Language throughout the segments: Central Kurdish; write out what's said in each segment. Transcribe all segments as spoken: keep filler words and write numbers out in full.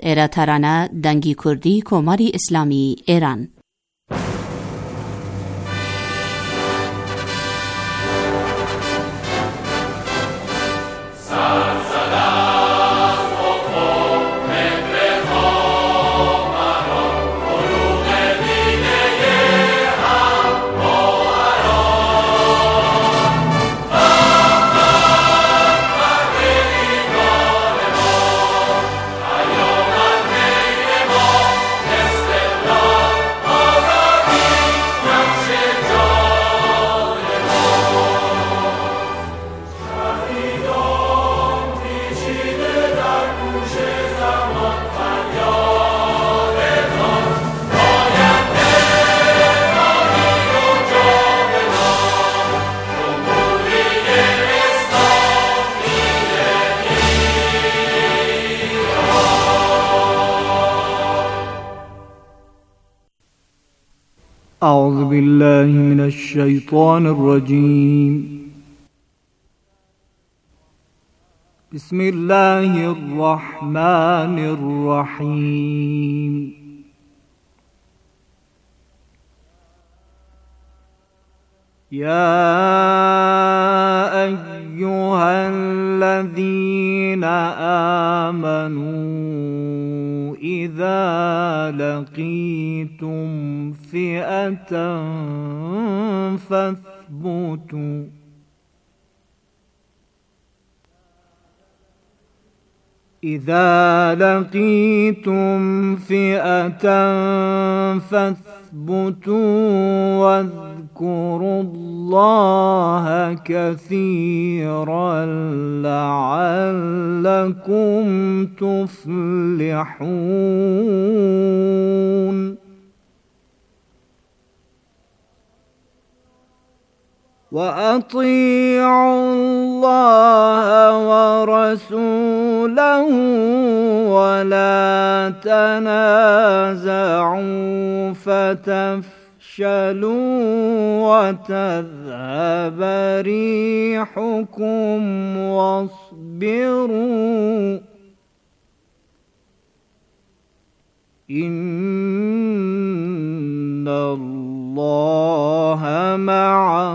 ایرا ترانه دنگی کردی کماری اسلامی ایران. أعوذ بالله من الشيطان الرجيم. بسم الله الرحمن الرحيم. يا أيها الذين آمنوا إذا لقيتم فئة فاثبتوا إذا لقيتم فئة فاثبتوا واذكروا الله كثيرا لعلكم تفلحون. وأطيعوا الله ورسوله ولا تنازعوا فتفشلوا وتذهب ريحكم واصبروا إن الله مع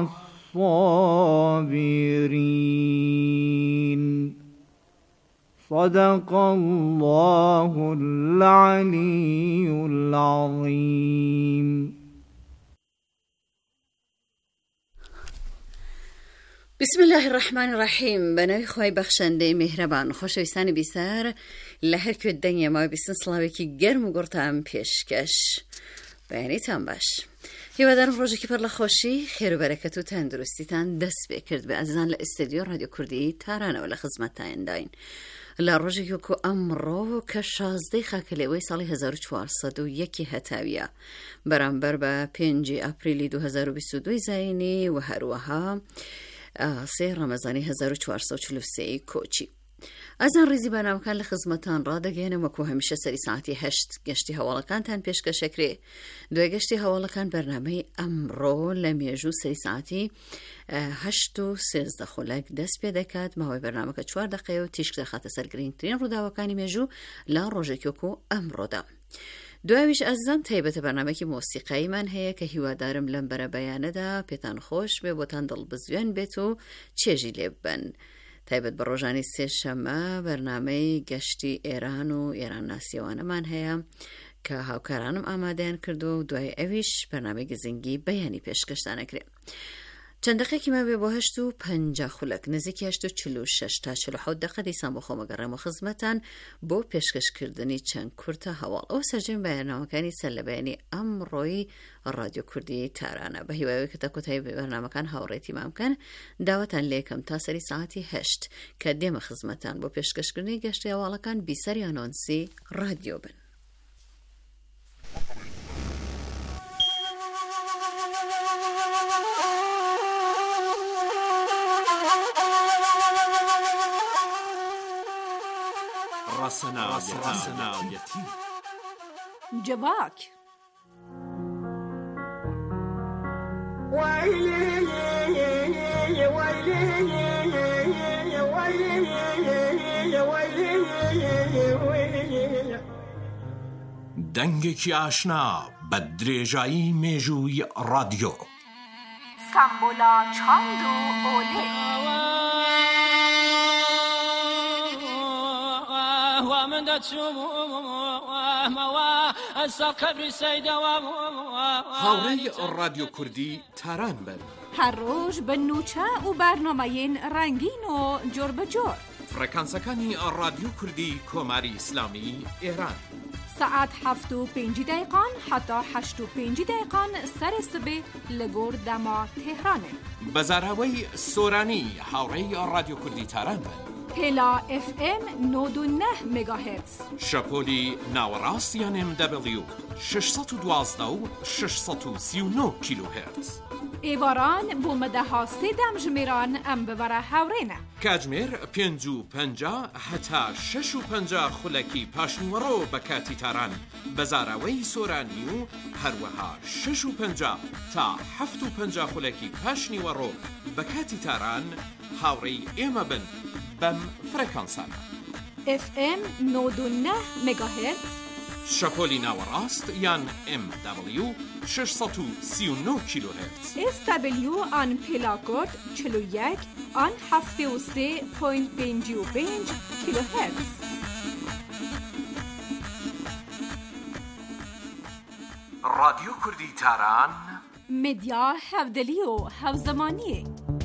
الصابرين. صدق الله العلي العظيم. بسم الله الرحمن الرحیم. بنای خوای بخشنده مهربان. خۆشەویستانی بیسار لە هەر کوێ دەنگە ماوەی بیستن سڵاوێکی گەرم و گوڕتان پێشکەش. بەیانیتان باش. هیوادارم ڕۆژێکی پڕ لە خۆشی خێر و بەرەکەت و تەندروستیتان دەست پێ کرد بێ. ئازیزان لە ئستودیۆ رادیۆ کوردی تارانەوە لە خزمەتتانداین لە ڕۆژێکی وەکو ئەمڕۆ کە شازدەی خاکەلێوەی ساڵی هەزار و چوارسەد و یەکی هەتاویە بەرامبەر بە پێنجی ئاپریلی دوو هەزار و بیست و دوو زاینی و هەروەها سێ ڕەمەزانی هەزار و چوارسەد و چل و سێ کۆچی. ئازان ڕیزی بەنامەکان لە خزمەتان ڕادەگەێنم وەکو هەمیشە سەری ساعتی هەشت گەشتی هەواڵەکانتان پێشکەشەکرێ. دوای گەشتی هەواڵەکان بەرنامەی ئەمڕۆ لە مێژوو سەری ساعتی هەشت و سێزدە خولەک دەست پێ دەکات. ماوەی بەرنامەکە چوار دەقەیە و تیشک دەخاتە سەر گرنگترین ڕووداوەکانی مێژوو لە ڕۆژێکی وەکو ئەمڕۆدا. دوایش ئازان تایبەتە بەرنامەیەکی مۆسیقاییمان هەیە کە هیوادارم لەم بەرە بەیانەدا پێتان خۆش بێ بۆتان دڵبزوێن بێت و چێژی لێ ببەن. تایبەت بە ڕۆژانی سێشەمە بەرنامەی گەشتی ئێران و ئێران ناسیەوانەمان هەیە کە هاوکارانم ئامادەیان کردو و دوای ئەویش بەرنامەی گزنگی بەیانی پێشکەشتانەکرێ. چەند دقەیەکی ما بێ بۆ هەشت و پەنجا خولەک نزیکی هەشت و چل و شەش تا چل و حەوت دقە دیسان بۆ خۆمەگەڕێمە خزمەتان بۆ پێشکەشکردنی چەند کورتە هەواڵ. ئەو سەرجەم بەیاننامەکانی سەر لە بەیانی ئەمڕۆی ڕادیۆ کوردی تارانە. بە هیوایەوەی کە تەکۆتایی بەرنامەکان هاوڕێتی مام بکەن داوەتان لێکەم تا سەری ساعتی هەشت کە دێمە خزمەتان بۆ پێشکەشکردنی گەشتی هەواڵەکان بیسەری ئانۆنسی ڕادیۆ بن. راسناویەتی جواک دەنگێکی ئاشنا بە درێژایی مێژووی رادیۆ. سامبولا چاند و ئۆلێ. هاوڕێی رادیۆ کوردی تاران بن. هەر ڕۆژ بە نوچە و بەرنامەیەن ڕەنگین و جۆر بەجۆر. فرەکانسەکانی رادیۆ کوردی کۆماری ئیسلامی ئێران. سعات هەفت و پێنج دقیقان حتا هەشت و پێنج دقیقان سەری سبێ لەگۆر دەما تێهرانێ. بەزاراوەی سۆرانی هاوڕێی رادیۆ کوردی تاران بن. هێلا ئف ئێم نۆد و نە مێگاهێرتز. شەپۆلی ناوەڕاست یان ئێم دەبلیو شەشسەد و دوازدە و شەشسەد و سی و نۆ کیلۆهێرتز. ئێواران بۆ مەدەها سێ دەمژمێران ئەم ببەرە هاوڕێنە. کاتژمێر پێنج و پەنجا هەتا شەش و پەنجا خولەکی پاشنیوەڕۆ بە کاتی تاران بەزاراوەی سۆرانی و هەروەها شەش و پەنجا تا هەفت و پەنجا خولەکی پاشنیوەڕۆ بە کاتی تاران هاوڕێی ئێمە بن بەم فرەکانسانە. ئف ئێم نۆد و نە مێگاهێرتز. شەپۆلی ناوەڕاست یان ئێم دەبلیو شەشسەد و سی و نۆ کیلۆهێرتز. ئێس دەبلیو ئان پێلاکۆرد چل و یەک ئان هەفتێ و سێ پۆینت پێنج و پێنج کیلۆهێرتز. رادیۆ کوردی تاران مدیا هەودەلی و هەوزەمانیە.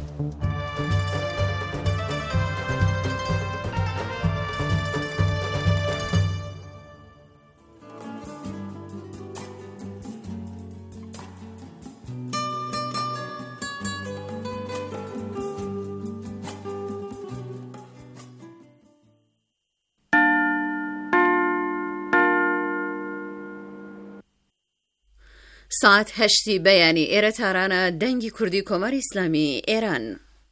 ساعت هەشتی بەیانی ئێرە تارانە دەنگی کوردی کۆماری ئیسلامی ئێران.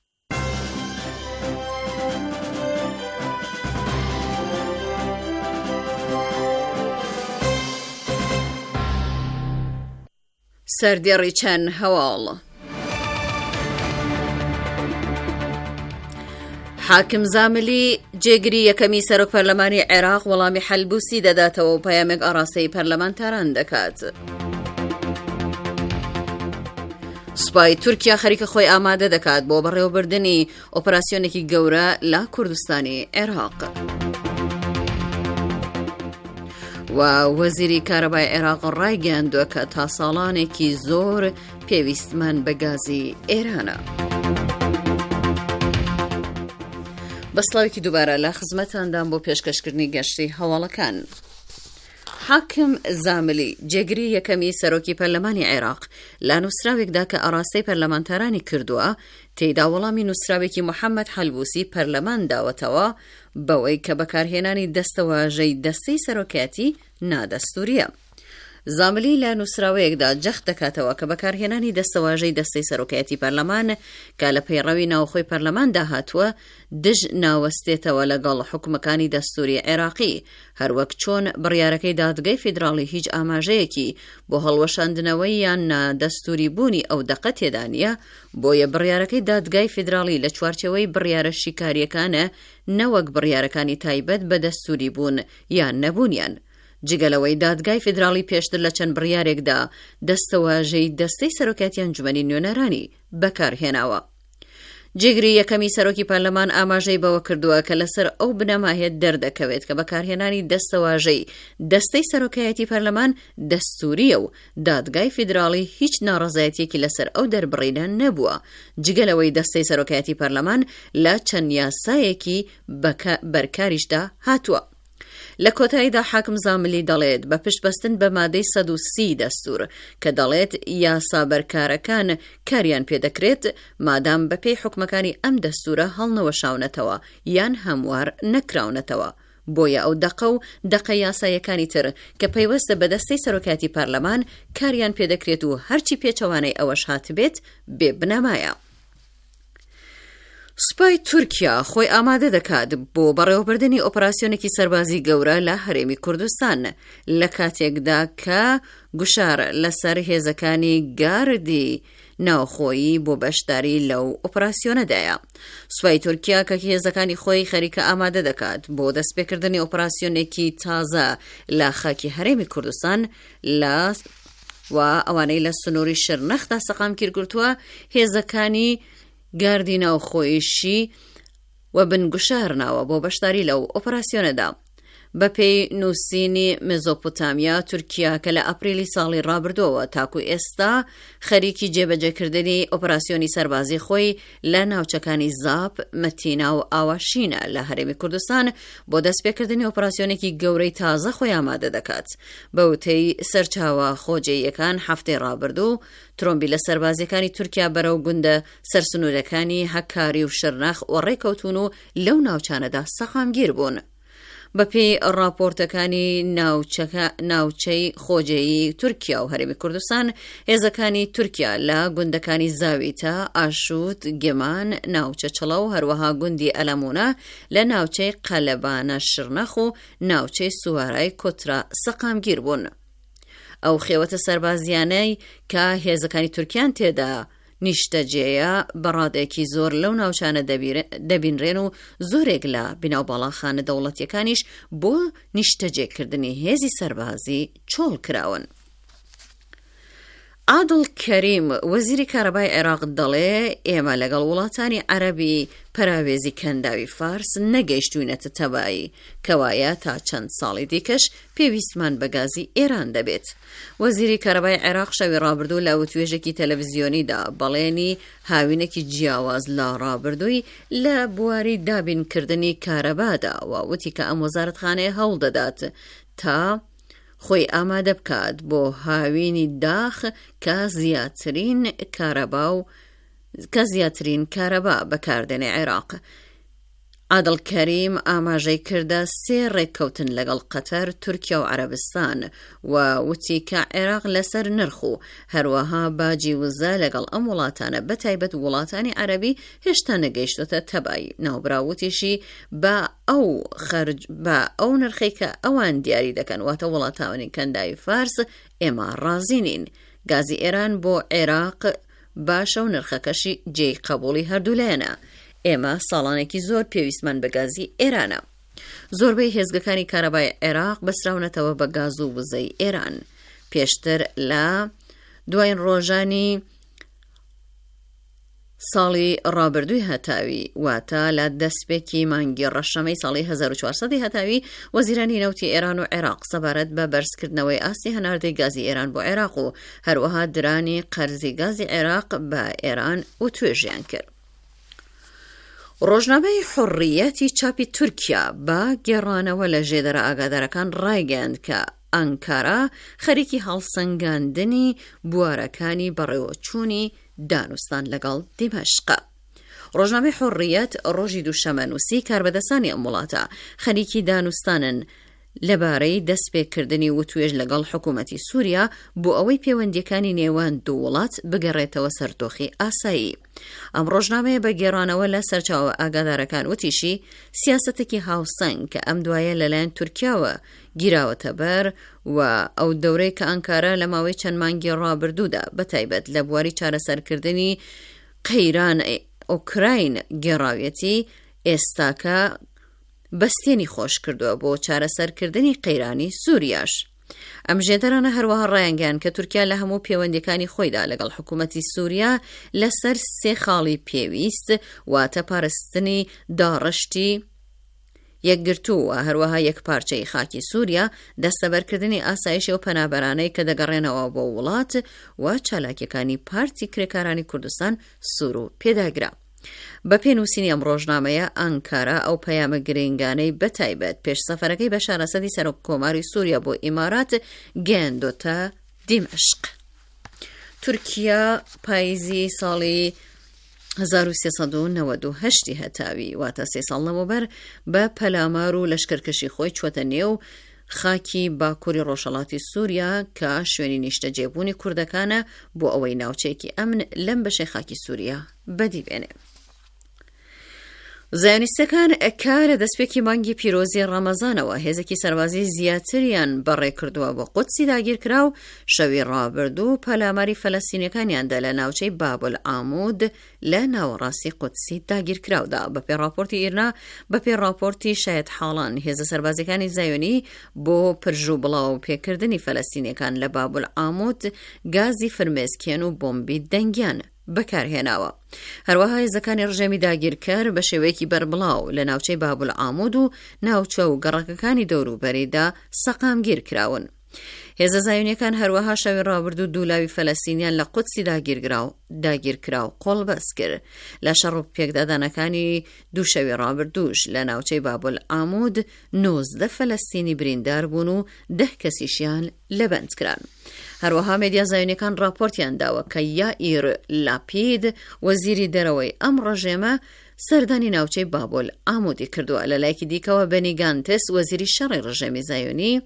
سەردێڕی چەند هەواڵ. حاکم زاملی جێگری یەکەمی سەرۆک پەرلەمانی عێراق وەڵامی حەلبووسی دەداتەوە و پەیامێک ئاڕاستەی پەرلەمانتاران دەکات. سوپای تورکیا خەریکە خۆی ئامادە دەکات بۆ بەڕێوەبردنی ئۆپەراسیۆنێکی گەورە لە کوردستانی عێراق. و وەزیری کارەبای عێراق ڕایگەیاندووە کە تا ساڵانێکی زۆر پێویستمان بە گازی ئێرانە. بەسڵاوێکی دووبارە لە خزمەتاندان بۆ پێشکەشکردنی گەشتی هەواڵەکان. حاکم زاملی جێگری یەکەمی سەرۆکی پەرلەمانی عێراق لە نووسراوێکدا کە ئاڕاستەی پەرلەمانتارانی کردووە تێیدا وەڵامی نووسراوێکی محەممەد حەلبووسی پەرلەمان داوەتەوە بەوەی کە بەکارهێنانی دەستەواژەی دەستەی سەرۆکایەتی نادەستوریە. زاملی لە نووسراوەیەکدا جەخت دەکاتەوە کە بەکارهێنانی دەستەواژەی دەستەی سەرۆکایەتی پەرلەمان کە لە پەیڕەوی ناوخۆی پەرلەماندا هاتووە دژ ناوەستێتەوە لەگەڵ حکومەکانی دەستوری عێراقی، هەروەک چۆن بڕیارەکەی دادگای فیدراڵی هیچ ئاماژەیەکی بۆ هەڵوەشاندنەوەی یان نادەستوری بوونی ئەو دەقە تێدا نیە، بۆیە بڕیارەکەی دادگای فیدراڵی لە چوارچەوەی بڕیارە شیکاریەکانە نەوەک بڕیارەکانی تایبەت بە دەستوری بوون یان نەبوونیان. جگەلەوەی دادگای فیدراڵی پێشتر لە چەند بڕیارێکدا دەستەواژەی دەستەی سەرۆکایەتی ئەنجومەنی نوێنەرانی بەکارهێناوە. جێگری یەکەمی سەرۆکی پەرلەمان ئاماژەی بەوە کردووە کە لەسەر ئەو بنەماهێت دەردەکەوێت کە بەکارهێنانی دەستەواژەی دەستەی سەرۆکایەتی پەرلەمان دەستوریە و دادگای فیدراڵی هیچ ناڕەزایەتێکی لەسەر ئەو دەربڕینە نەبووە، جگەلەوەی دەستەی سەرۆکایەتی پەرلەمان لە چەند یاسایەکی بەرکاریشدا هاتووە. لە کۆتاییدا حاکم زاملی دەڵێت بە پشتبەستن بە مادەی سەد و سی دەستور کە دەڵێت یاسا بەرکارەکان کاریان پێدەکرێت مادام بەپێی حکومەکانی ئەم دەستورە هەڵنەوەشاونەتەوە یان هەموار نەکراونەتەوە. بۆیە ئەو دەقە و دەقە یاسایەکانی تر کە پەیوەستە بە دەستەی سەرۆکایەتی پەرلەمان کاریان پێدەکرێت و هەرچی پێچەوانەی ئەوەش هاتبێت بێ بنەمایە. سوپای تورکیا خۆی ئامادە دەکات بۆ بەڕێوەبردنی ئۆپەراسیۆنێکی سەربازی گەورە لە هەرێمی کوردستان لە کاتێکدا کە گوشار لەسەر هێزەکانی گاردی ناوخۆیی بۆ بەشداری لەو ئۆپراسیۆنەدایە. سوپای تورکیا کە هێزەکانی خۆی خەریکە ئامادە دەکات بۆ دەستپێکردنی ئۆپراسیۆنێکی تازە لە خاکی هەرێمی کوردستان لە و ئەوانەی لە سنووری شرنەخدا سەقامگیر گرتووە، هێزەکانی گاردی ناوخۆییشی و بنگوشارناوە بۆ بەشداری لەو ئۆپراسیۆنەدا. بەپێی نووسینی مێزۆپۆتامیا، تورکیا کە لە ئەپریلی ساڵی ڕابردووە تاکو ئێستا خەریکی جێبەجێکردنی ئۆپراسیۆنی سەربازی خۆی لە ناوچەکانی زاپ، مەتینا و ئاواشینە لە هەرێمی کوردستان بۆ دەستپێکردنی ئۆپراسیۆنێکی گەورەی تازە خۆی ئامادە دەکات. بە وتەی سەرچاوە خۆجێیەکان هەفتەی ڕابردوو ترۆمبی لە سەربازیەکانی تورکیا بەرەو گوندە سەرسنوورەکانی هەکاری و شرنەخ و ڕێکەوتون و لەو ناوچانەدا سەقامگیر بوون. بەپێی راپۆرتەکانی ناوچەی خۆجێیی تورکیا و هەرێمی کوردستان، هێزەکانی تورکیا لە گوندەکانی زاویتە، ئاشوت، گێمان، ناوچە چڵە و هەروەها گوندی ئەلەمونە لە ناوچەی قەلەبانە شرنەخ و ناوچەی سوارای کۆترا سەقامگیر بوون. ئەو خێوەتە سەربازیانەی کە هێزەکانی تورکیان تێدا نیشتەجێیە بەڕادێکی زۆر لەو ناوچانە دەبینرێن و زۆرێک لە بیناوباڵاخانە دەوڵەتیەکانیش بۆ نیشتەجێکردنی هێزی سەربازی چۆڵ کراون. عادل کەریم وەزیری کارەبای عێراق دەڵێ ئێمە لەگەڵ وڵاتانی عەرەبی پەراوێزی کەنداوی فارس نەگەیشتوینەتە تەبایی، کەوایە تا چەند ساڵی دیکەش پێویستمان بە گازی ئێران دەبێت. وەزیری کارەبای عێراق شەوی ڕابردوو لە وتوێژێکی تەلەڤیزیۆنیدا بەڵێنی هاوینێکی جیاواز لە ڕابردووی لە بواری دابینکردنی کارەبادا و وتی کە ئەم وەزارەتخانەیە هەوڵ دەدات تا خۆی ئامادە بکات بۆ هاوینی داخ کە زیاترین کارەبا و کە زیاترین کارەبا بەکاردێنێ عێراق. عادل کەریم ئاماژەی کردە سێ ڕێککەوتن لەگەڵ قەتەر، تورکیا و عەرەبستان و وتی کە عێراق لەسەر نرخ و هەروەها باجی وزە لەگەڵ ئەم وڵاتانە بەتایبەت وڵاتانی عەرەبی هێشتا نەگەیشتۆتە تەبایی. ناوبراوتیشی بە ئەو خەرج بە ئەو نرخی کە ئەوان دیاری دەکەن، واتە وڵاتانی کەنداوی فارس، ئێمە ڕازی نین. گازی ئێران بۆ عێراق باشە و نرخەکەشی جێی قبوڵی هەردوولایەنە. ئێمە ساڵانێکی زۆر پێویستمان بە گازی ئێرانە. زۆربەی هێزگەکانی کارەبای عێراق بەسراونەتەوە بە گاز و وزەی ئێران. پێشتر لە دوایین ڕۆژانی ساڵی ڕابردووی هەتاوی، واتە لە دەستپێکی مانگی ڕەشەمەی ساڵی هەزار و چوارسەدی هەتاوی، وەزیرانی نەوتی ئێران و عێراق سەبارەت بە بەرزکردنەوەی ئاستی هەناردەی گازی ئێران بۆ عێراق و هەروەها درانی قەرزی گازی عێراق بە ئێران و توێژیان کرد. ڕۆژنامەی حوڕیەتی چاپی تورکیا بە گێڕانەوە لە ژێدەرە ئاگادارەکان ڕایگەیاند کە ئەنکارا خەریکی هەڵسەنگاندنی بوارەکانی بەڕێوەچوونی دانوستان لەگەڵ دیمەشقە. ڕۆژنامەی حوڕیەت ڕۆژی دووشەمە نووسی کاربەدەستانی ئەم وڵاتە خەریکی دانوستانن لەبارەی دەستپێکردنی وتوێژ لەگەڵ حکوومەتی سووریا بۆ ئەوەی پەیوەندیەکانی نێوان دوو وڵات بگەڕێتەوە سەرتۆخی ئاسایی. ئەم ڕۆژنامەیە بە گێڕانەوە لە سەرچاوە ئاگادارەکان وتیشی سیاسەتێکی هاوسەنگ کە ئەم دوایە لەلایەن تورکیاوە گیراوەتە بەر و ئەو دەورەی کە ئەنکارا لە ماوەی چەند مانگی ڕابردوودا بەتایبەت لە بواری چارەسەرکردنی قەیران ئۆکراین گێڕاویەتی ئێستاکە بەستێنی خۆش کردووە بۆ چارەسەرکردنی قەیرانی سووریاش. ئەم ژێدەرانە هەروەها ڕایانگەیان کە تورکیا لە هەموو پەیوەندیەکانی خۆیدا لەگەڵ حکوومەتی سووریا لەسەر سێ خاڵی پێویست، واتە پاراستنی داڕشتی یەکگرتووە، هەروەها یەکپارچەی خاکی سووریا، دەستەبەرکردنی ئاسایشی و پەنابەرانەی کە دەگەڕێنەوە بۆ وڵات و چالاکیەکانی پارتی کرێکارانی کوردستان سوور و پێداگرا. بە پێنووسینی ئەم ڕۆژنامەیە ئەنکارا ئەو پەیامە گرنگانەی بەتایبەت پێش سەفەرەکەی بە شارەسەدی سەرۆک کۆماری سووریا بۆ ئیمارات گەیاندۆتە دیمەشق. تورکیا پاییزی ساڵی هەزار و سێسەد و نەوەد و هەشتی هەتاوی، واتە سێ ساڵ لەمەوبەر، بە پەلامار و لەشکرکەشی خۆی چوەتە نێو خاکی باکووری ڕۆژهەڵاتی سووریا کە شوێنی نیشتەجێبوونی کوردەکانە بۆ ئەوەی ناوچەیەکی ئەمن لەم بەشەی خاکی سووریا بەدیبێنێ. زایۆنیستەکان کارە دەستپێکی مانگی پیرۆزی ڕەمەزانەوە هێزێکی سەربازی زیاتریان بەڕێ کردووە بۆ قودسی داگیرکرا و شەوی ڕابردوو پەلاماری فەلەستینیەکانیاندا لە ناوچەی بابل ئامود لە ناوەڕاستی قودسی داگیرکراودا. بەپێی راپۆرتی ئیرنا بەپێی راپۆرتی شایەت حاڵان هێزە سەربازەکانی زایۆنی بۆ پرژ و بڵاو پێکردنی فەلەستینیەکان لە بابل ئامود گازی فرمێسکێن و بۆمبی دەنگیان بەکارهێناوە. هەروەها هێزەکانی ڕژێمی داگیرکار بە شێوەیەکی بەربڵاو لە ناوچەی بابل ئامود و ناوچە و گەڕەکەکانی دەوروبەریدا سەقامگیر کراون. هێزە زایۆنیەکان هەروەها شەوی ڕابردوو دوولاوی فەلەستینیان لە قودسی داگیرکرا و قۆڵبەست کرد. لە شەڕ و پێکدادانەکانی دوو شەوی ڕابردووش لە ناوچەی بابل ئامود نۆزدە فەلەستینی بریندار بوون و دەه کەسیشیان لەبەند کران. هەروەها مێدیا زایۆنیەکان راپۆرتیان داوە کە یائیر لاپید وەزیری دەرەوەی ئەم ڕژێمە سەردانی ناوچەی بابل ئامودی کردووە. لە لایەکی دیکەوە بەنی گانتس وەزیری شەڕی ڕژێمی زایۆنی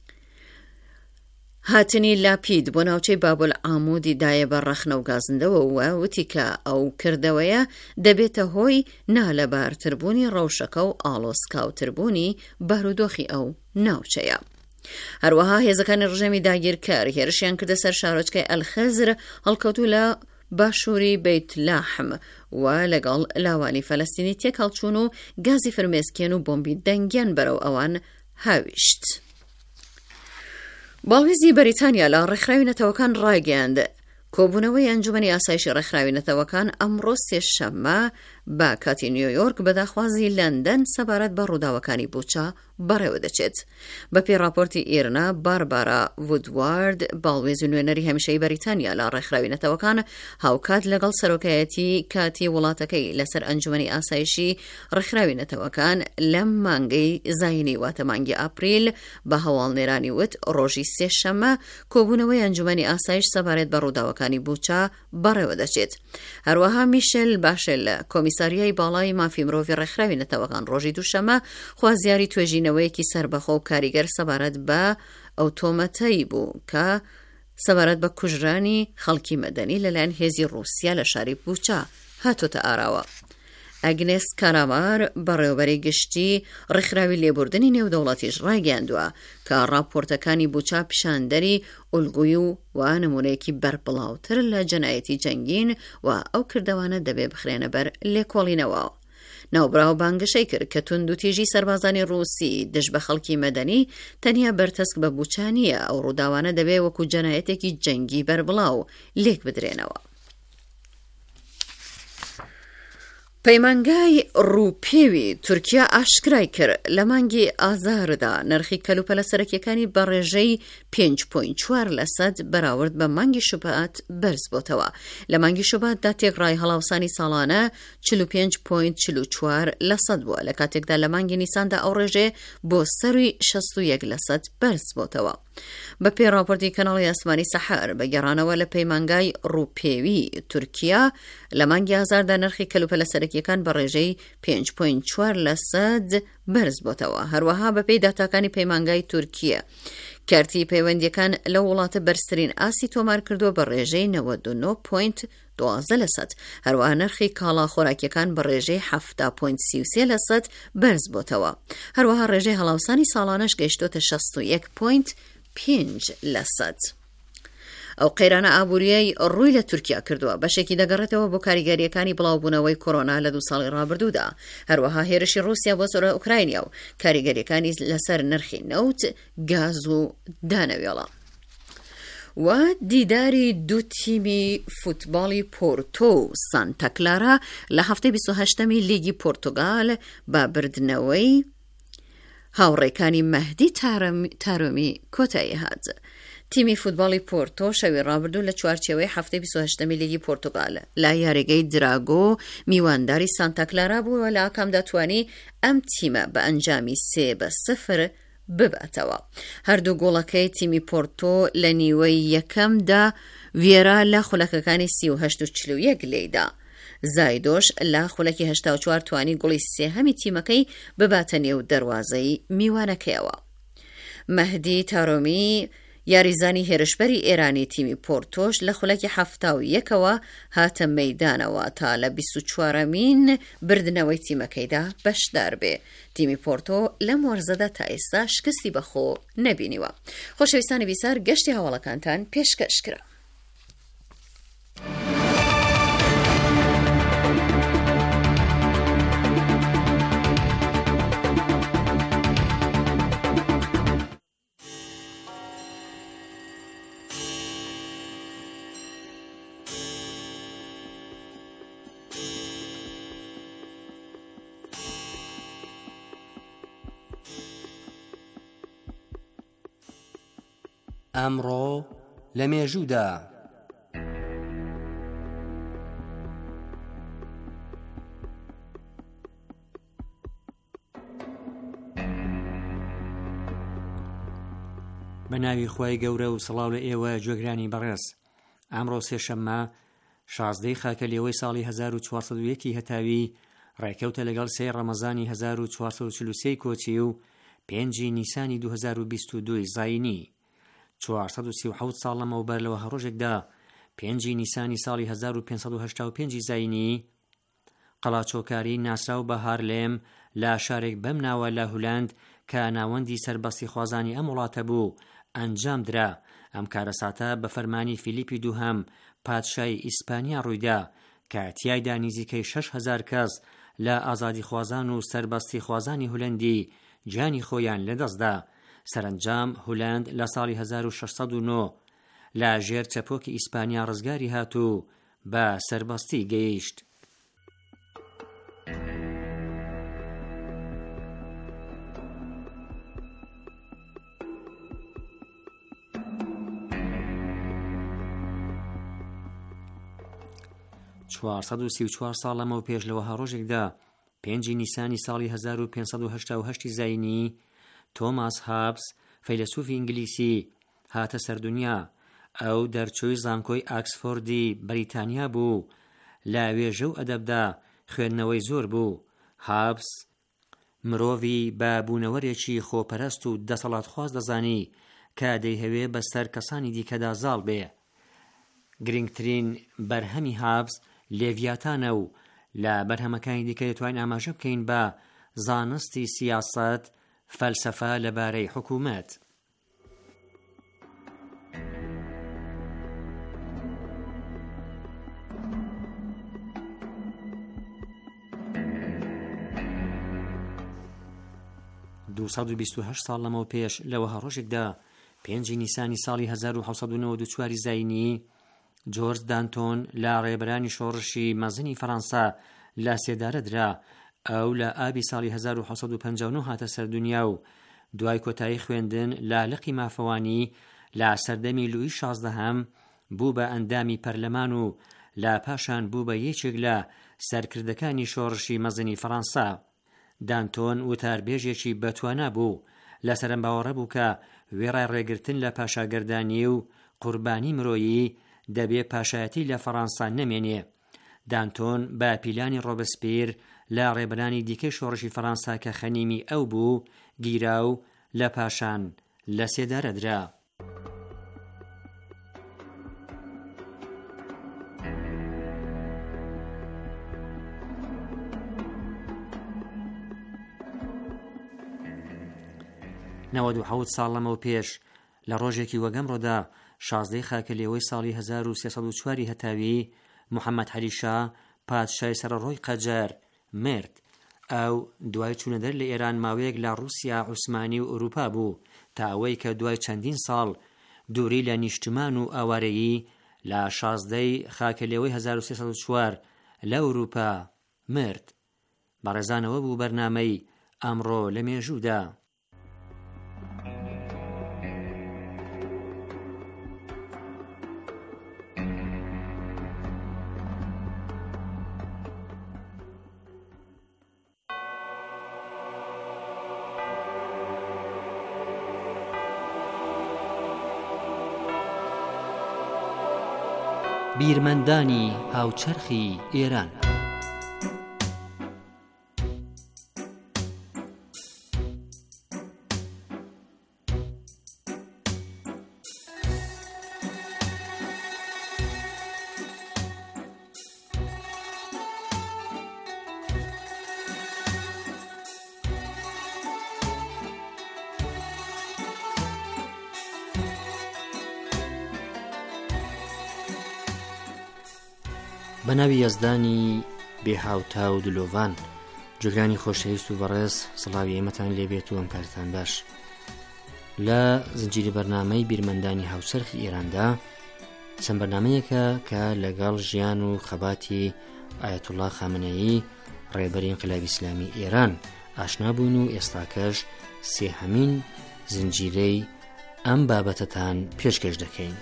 هاتنی لاپید بۆ ناوچەی بابل ئامودی دایە بە ڕەخنە و گازندەوە وە وتی کە ئەو کردەوەیە دەبێتە هۆی نالەبارتربوونی ڕەوشەکە و ئاڵۆسکاوتربوونی بارودۆخی ئەو ناوچەیە. هەروەها هێزەکانی ڕژێمی داگیرکار هێرشیان کردە سەر شارۆچکەی ئەلخەزر هەڵکەوتوو لە باشووری بەیت لاحم و لەگەڵ لاوانی فەلەستینی تێکەڵچوون و گازی فرمێسکێن و بۆمبی دەنگیان بەرەو ئەوان هاویشت. باڵوێزی بەریتانیا لە ڕێکخراوی نەتەوەکان ڕاگەیاند کۆبوونەوەی ئەنجومەنی ئاسایشی ڕێکخراوی نەتەوەکان ئەمڕۆ سێشەممە بە کاتی نیویۆرک بەداخوازی لەندەن سەبارەت بە ڕووداوەکانی بوچە بەڕێوە دەچێت. بەپێی راپۆرتی ئێرنا باربارا وودوارد باڵوێزی نوێنەری هەمیشەی بەریتانیا لە ڕێکخراوی نەتەوەکان هاوکات لەگەڵ سەرۆکایەتی کاتی وڵاتەکەی لەسەر ئەنجومەنی ئاسایشی ڕێکخراوی نەتەوەکان لەم مانگەی زاینی واتە مانگی ئاپریل بە هەواڵنێرانی وت ڕۆژی سێشەممە کۆبوونەوەی ئەنجومەنی ئاسایش سەبارەت بە ڕووداوەکانی بوچە بەڕێوە دەچێت. هەروەها میشل باشل کۆمیساریای باڵای مافی مرۆڤی ڕێکخراوی نەتەوەکان ڕۆژی دووشەممە خوازیاری توێژینەوەیەکی سەربەخۆ و کاریگەر سەبارەت بە ئەو تۆمەتەی بوو کە سەبارەت بە کوژرانی خەڵکی مەدەنی لەلایەن هێزی رووسیا لە شاری بوچە هاتۆتە ئاراوە. ئەگنێس کارامار بەڕێوەبەری گشتی ڕێکخراوی لێبوردنی نێودەوڵەتیش ڕاگەیاندووە کە راپۆرتەکانی بوچە پیشاندەری ئولگوی و و نمونەیەکی بەربڵاوتر لە جەنایەتی جەنگین و ئەو کردەوانە دەبێ بخرێنە بەر لێکۆڵینەوە. ناوبراو بانگشەی کرد کە تونند و تیژی سەربازانی ڕووسی دژ بە خەڵکی مەدەنی تەنیا بەرتەسک بە بوچانیە ئەو ڕووداوانە دەبێ وەکو جەنایەتێکی جەنگی بەربڵاو لێک بدرێنەوە. پەیمانگای ڕووپێوی تورکیا ئاشکرای کرد لە مانگی ئازاردا نرخی کەلوپەلە سەرەکیەکانی بە ڕێژەی پێنج پۆینت چوار لەسەد بەراورد بە مانگی شوبات بەرز بۆتەوە. لە مانگی شوباتدا تێکڕای هەڵاوسانی ساڵانە چل و پێنج پۆینت چل و چوار لەسەد بووە لە کاتێکدا لە مانگی نیساندا ئەو ڕێژێ بۆ سەروی شەست و یەک لەسەد بەرز بۆتەوە. بە پێی راپۆرتی کەناڵی ئاسمانی سەحار بە گەڕانەوە لە پەیمانگای ڕووپێوی تورکیا لە مانگی ئازاردا نرخی کەلوپەلە سەرەکیەکان بە ڕێژەی پێنج پۆینت چوار لەسەد بەرز بۆتەوە. هەروەها بە پێی داتاکانی پەیمانگای تورکیە کارتی پەیوەندیەکان لە وڵاتە بەرزترین ئاسی تۆمار کردووە بە ڕێژەی نەوەد و نۆ پۆینت دوازدە لەسەد. هەروەها نرخی کاڵا خۆراکیەکان بە ڕێژەی هەفتا پۆینت سی و سێ لەسەد بەرز بۆتەوە. هەروەها ڕێژەی هەڵاوسانی ساڵانەش گەیشتۆتە شەست و یەک پۆینت پێنج لەسەد. ئەو قەیرانە ئابووریەی ڕووی لە تورکیا کردووە بەشێکی دەگەڕێتەوە بۆ کاریگەریەکانی بڵاوبوونەوەی کۆرۆنا لە دوو ساڵی ڕابردوودا. هەروەها هێرشی رووسیا بۆ سۆرە ئوکراینیا و کاریگەریەکانی لەسەر نرخی نەوت گاز و دانەوێڵە. و دیداری دوو تیمی فوتباڵی پۆرتۆ و سانتا کلارا لە هەفتەی بیست و هەشتەمی لیگی پۆرتوگال با بردنەوەی هاوڕێکانی مەهدی تارۆمی کۆتایی هات. تیمی فوتباڵی پۆرتۆ شەوی ڕابردوو لە چوارچێوەی هەفتەی بیست و هەشتەمی لیگی پۆرتوگال لا یاریگەی دراگۆ میوانداری سانتا کلارا بووە لە ئاکامدا توانی ئەم تیمە بە ئەنجامی سێ بە سفر بباتەوە. هەردوو گۆڵەکەی تیمی پۆرتۆ لە نیوەی یەکەمدا ڤێرا لە خولەکەکانی سی و هەشت و چل و یەک لێیدا. زایدۆش لە خولەکی هەشتا و چوار توانی گوڵی سێهەمی تیمەکەی بباتە نێو دەروازەی میوانەکەیەوە. مەهدی تارۆمی یاریزانی هێرشبەری ئێرانی تیمی پۆرتۆش لە خولەکی هەفتا و یەکەوە هاتە مەیدانەوە تا لە بیست و چوارەمین بردنەوەی تیمەکەیدا بەشدار بێ. تیمی پۆرتۆ لەم وەرزەدا تا ئێستا شکستی بەخۆ نەبینیوە. خۆشەویستانی بیسار، گەشتی هەواڵەکانتان پێشکەشکرا. ئەمڕۆ لە مێژوودا بە ناوی خۆی گەورە و سڵاو لە ئێوە گوێگرانی بەڕێز. ئەمڕۆ سێشەممە شازدەی خاکە لێوەی ساڵی هەزار و چوارسەد و یەکی هەتاوی ڕێکەوتە لەگەڵ سێ ڕەمەزانی هەزار و چوارسەد و چل و سێ کۆچی و پێنجی نیسانی دوو هەزار و بیست و دوو زاینی. چوارسەد و سی و حەوت ساڵ لەمەوبەر لەوە هەڕۆژێکدا پێنجی نیسانی ساڵی هەزار و پێنجسەد و هەشتا و پێنج زاینی قەڵاچۆکاری ناسراو بە هارلێم لە شارێک بەم ناوە لە هۆلاند کە ناوەندی سەربەستی خوازانی ئەم وڵاتە بوو ئەنجام درا. ئەم کارەساتە بە فەرمانی فیلیپی دووهەم پادشای ئیسپانیا ڕوویدا کە تیایدا نزیکەی شەش هەزار کەس لە ئازادی خوازان و سەربەستی خوازانی هۆلەندی جانی خۆیان لەدەستدا. سەرنجام هۆلاند لە ساڵی هەزار و شەشسەد و نۆ لە ژێر چەپۆکی ئیسپانیا ڕزگاری هات و بە سەربەستی گەیشت. چوارسەد و سی و چوار ساڵ لەمەوە پێش لەوە هەڕۆژێکدا پێنجی نیسانی ساڵی هەزار و پێنجسەد و هەشتا و هەشت زاینی تۆماس هابس فەیلسوفی ئینگلیسی هاتە سەردونیا. ئەو دەرچووی زانکۆی ئاکسفۆردی بەریتانیا بوو. لە وێژە و ئەدەبدا خوێندنەوەی زۆر بوو. هابس مرۆڤی بە بوونەوەرێکی خۆپەرست و دەسەڵاتخواز دەزانی کە دەیهەوێ بەسەر کەسانی دیکەدا زاڵ بێ. گرنگترین بەرهەمی هابس لێڤیاتانە و لە بەرهەمەکانی دیکە دەتوانین ئاماژە بکەین بە زانستی سیاسەت، فەلسەفە لەبارەی حکوومەت. دووسەد و بیست و هەشت ساڵ لەمەوە پێش لەوە هەڕۆژێکدا پێنجی نیسانی ساڵی هەزار و حەوسەد و نەوەد و چوار زاینی جۆرج دانتۆن لە ڕێبەرانی شۆڕشی مەزنی فەڕەنسا لە سێدارە درا. ئەو لە ئابی ساڵی هەزار و حەوسەد و پەنجا و نۆ هاتە سەردونیا و دوای کۆتایی خوێندن لە لقی مافەوانی لە سەردەمی لوئی شازدەهەم بوو بە ئەندامی پەرلەمان و لە پاشان بوو بە یەکێک لە سەرکردەکانی شۆڕشی مەزنی فەڕەنسا. دانتۆن وتاربێژێکی بەتوانا بوو. لە سەرم باوەڕە بوو کە وێڕای ڕێگرتن لە پاشاگەردانی و قوربانی مرۆیی دەبێ پاشایەتی لە فەڕەنسا نەمێنێ. دانتۆن بە پیلانی ڕۆبسپیر لە ڕێبەرانی دیکەی شۆڕشی فەڕەنسا کە خەنیمی ئەو بوو گیرا و لە پاشان لە سێدارە درا. نەوەد و حەوت ساڵ لەمەوە پێش لە ڕۆژێکی وەگەمڕۆدا شازدەی خاکە لێوەی ساڵی هەزار و سێسەد و چوار هەتاوی محەممەد هەریشا پادشای سەرڕۆی قەجەر مرد. ئەو دوای چوونە دەر لە ئێران ماوەیەک لە ڕووسیا عوسمانی و ئەوروپا بوو تا ئەوەی کە دوای چەندین ساڵ دووری لە نیشتمان و ئاوارەیی لە شازدەی خاکە لێوەی هەزار و سێسەد و چوار لە ئەوروپا مرد. بەڕێزانەوە بوو بەرنامەی ئەمڕۆ لە مێژوودا. بیرمەندانی هاوچەرخی ئێران. بەناوی یەزدانی بێهاوتا و دلۆڤان. جۆگرانی خۆشەویست و بەڕێز، سڵاوی ئێمەتان لێبێت و ئەم کارتان باش. لە زنجیری بەرنامەی بیرمەندانی هاوچەرخی ئێراندا چەند بەرنامەیەکە کە لەگەڵ ژیان و خەباتی ئایەتوڵا خامنەیی ڕێبەری ئینقلابی ئیسلامی ئێران ئاشنا بوون و ئێستاکەش سێهەمین زنجیرەی ئەم بابەتەتان پێشکەش دەکەین.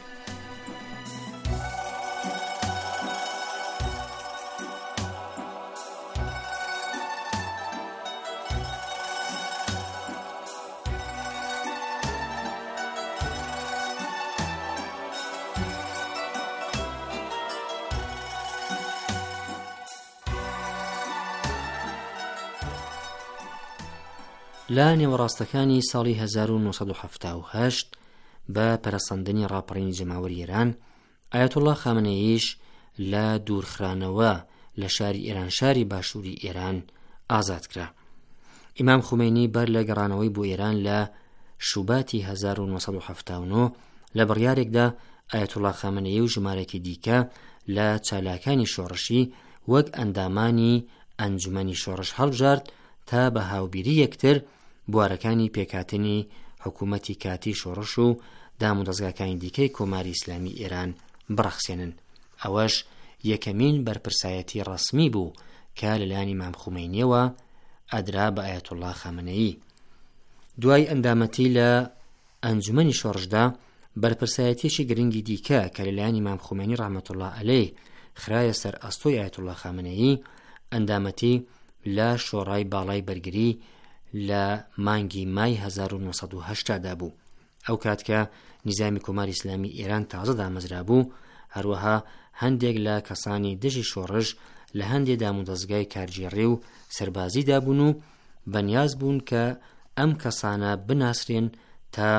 لە نێوەڕاستەکانی ساڵی هەزار و نۆسەد و هەفتا و هەشت بە پەرەسەندنی ڕاپەڕینی جەماوەری ئێران، ئایەتوڵا خامنەییش لە دوورخرانەوە لە شاری ئێران شاری باشووری ئێران ئازاد کرا. ئیمام خومینی بەر لە گەڕانەوەی بۆ ئێران لە شوباتی هەزار و نۆسەد و هەفتا و نۆ لە بڕیارێکدا ئایەتوڵا خامنەیی و ژمارەکی دیکە لە چالاکانی شۆڕشی وەک ئەندامانی ئەنجومەنی شۆڕش هەڵبژارد تا بە هاوبیری یەکتر بوارەکانی پێکاتنی حکوومەتی کاتی شۆڕش و دام و دەستگاکانی دیکەی کۆماری ئیسلامی ئێران بڕەخسێنن. ئەوەش یەکەمین بەرپرسایەتی ڕەسمی بوو کە لەلایەن ئیمام خومینیەوە ئەدرا بە ئایەتوڵا خامنەیی. دوای ئەندامەتی لە ئەنجومەنی شۆڕشدا بەرپرسایەتیەکی گرنگی دیکە کە لەلایەن ئیمام خومینی ڕەحمەتوڵڵا عەلەیه خرایە سەر ئەستۆی ئایەتوڵا خامنەیی، ئەندامەتی لە شۆڕای باڵای بەرگری لە مانگی مای هەزار و نۆسەد و هەشتا بوو. ئەو کاتکە نیزامی کۆماری ئیسلامی ئێران تازە دامەزرا بوو، هەروەها هەندێک لە کەسانی دژی شۆڕش لە هەندێک دام و دەستگای کارگێڕی و سەربازی دابوون و بەنیاز بوون کە ئەم کەسانە بناسرێن تا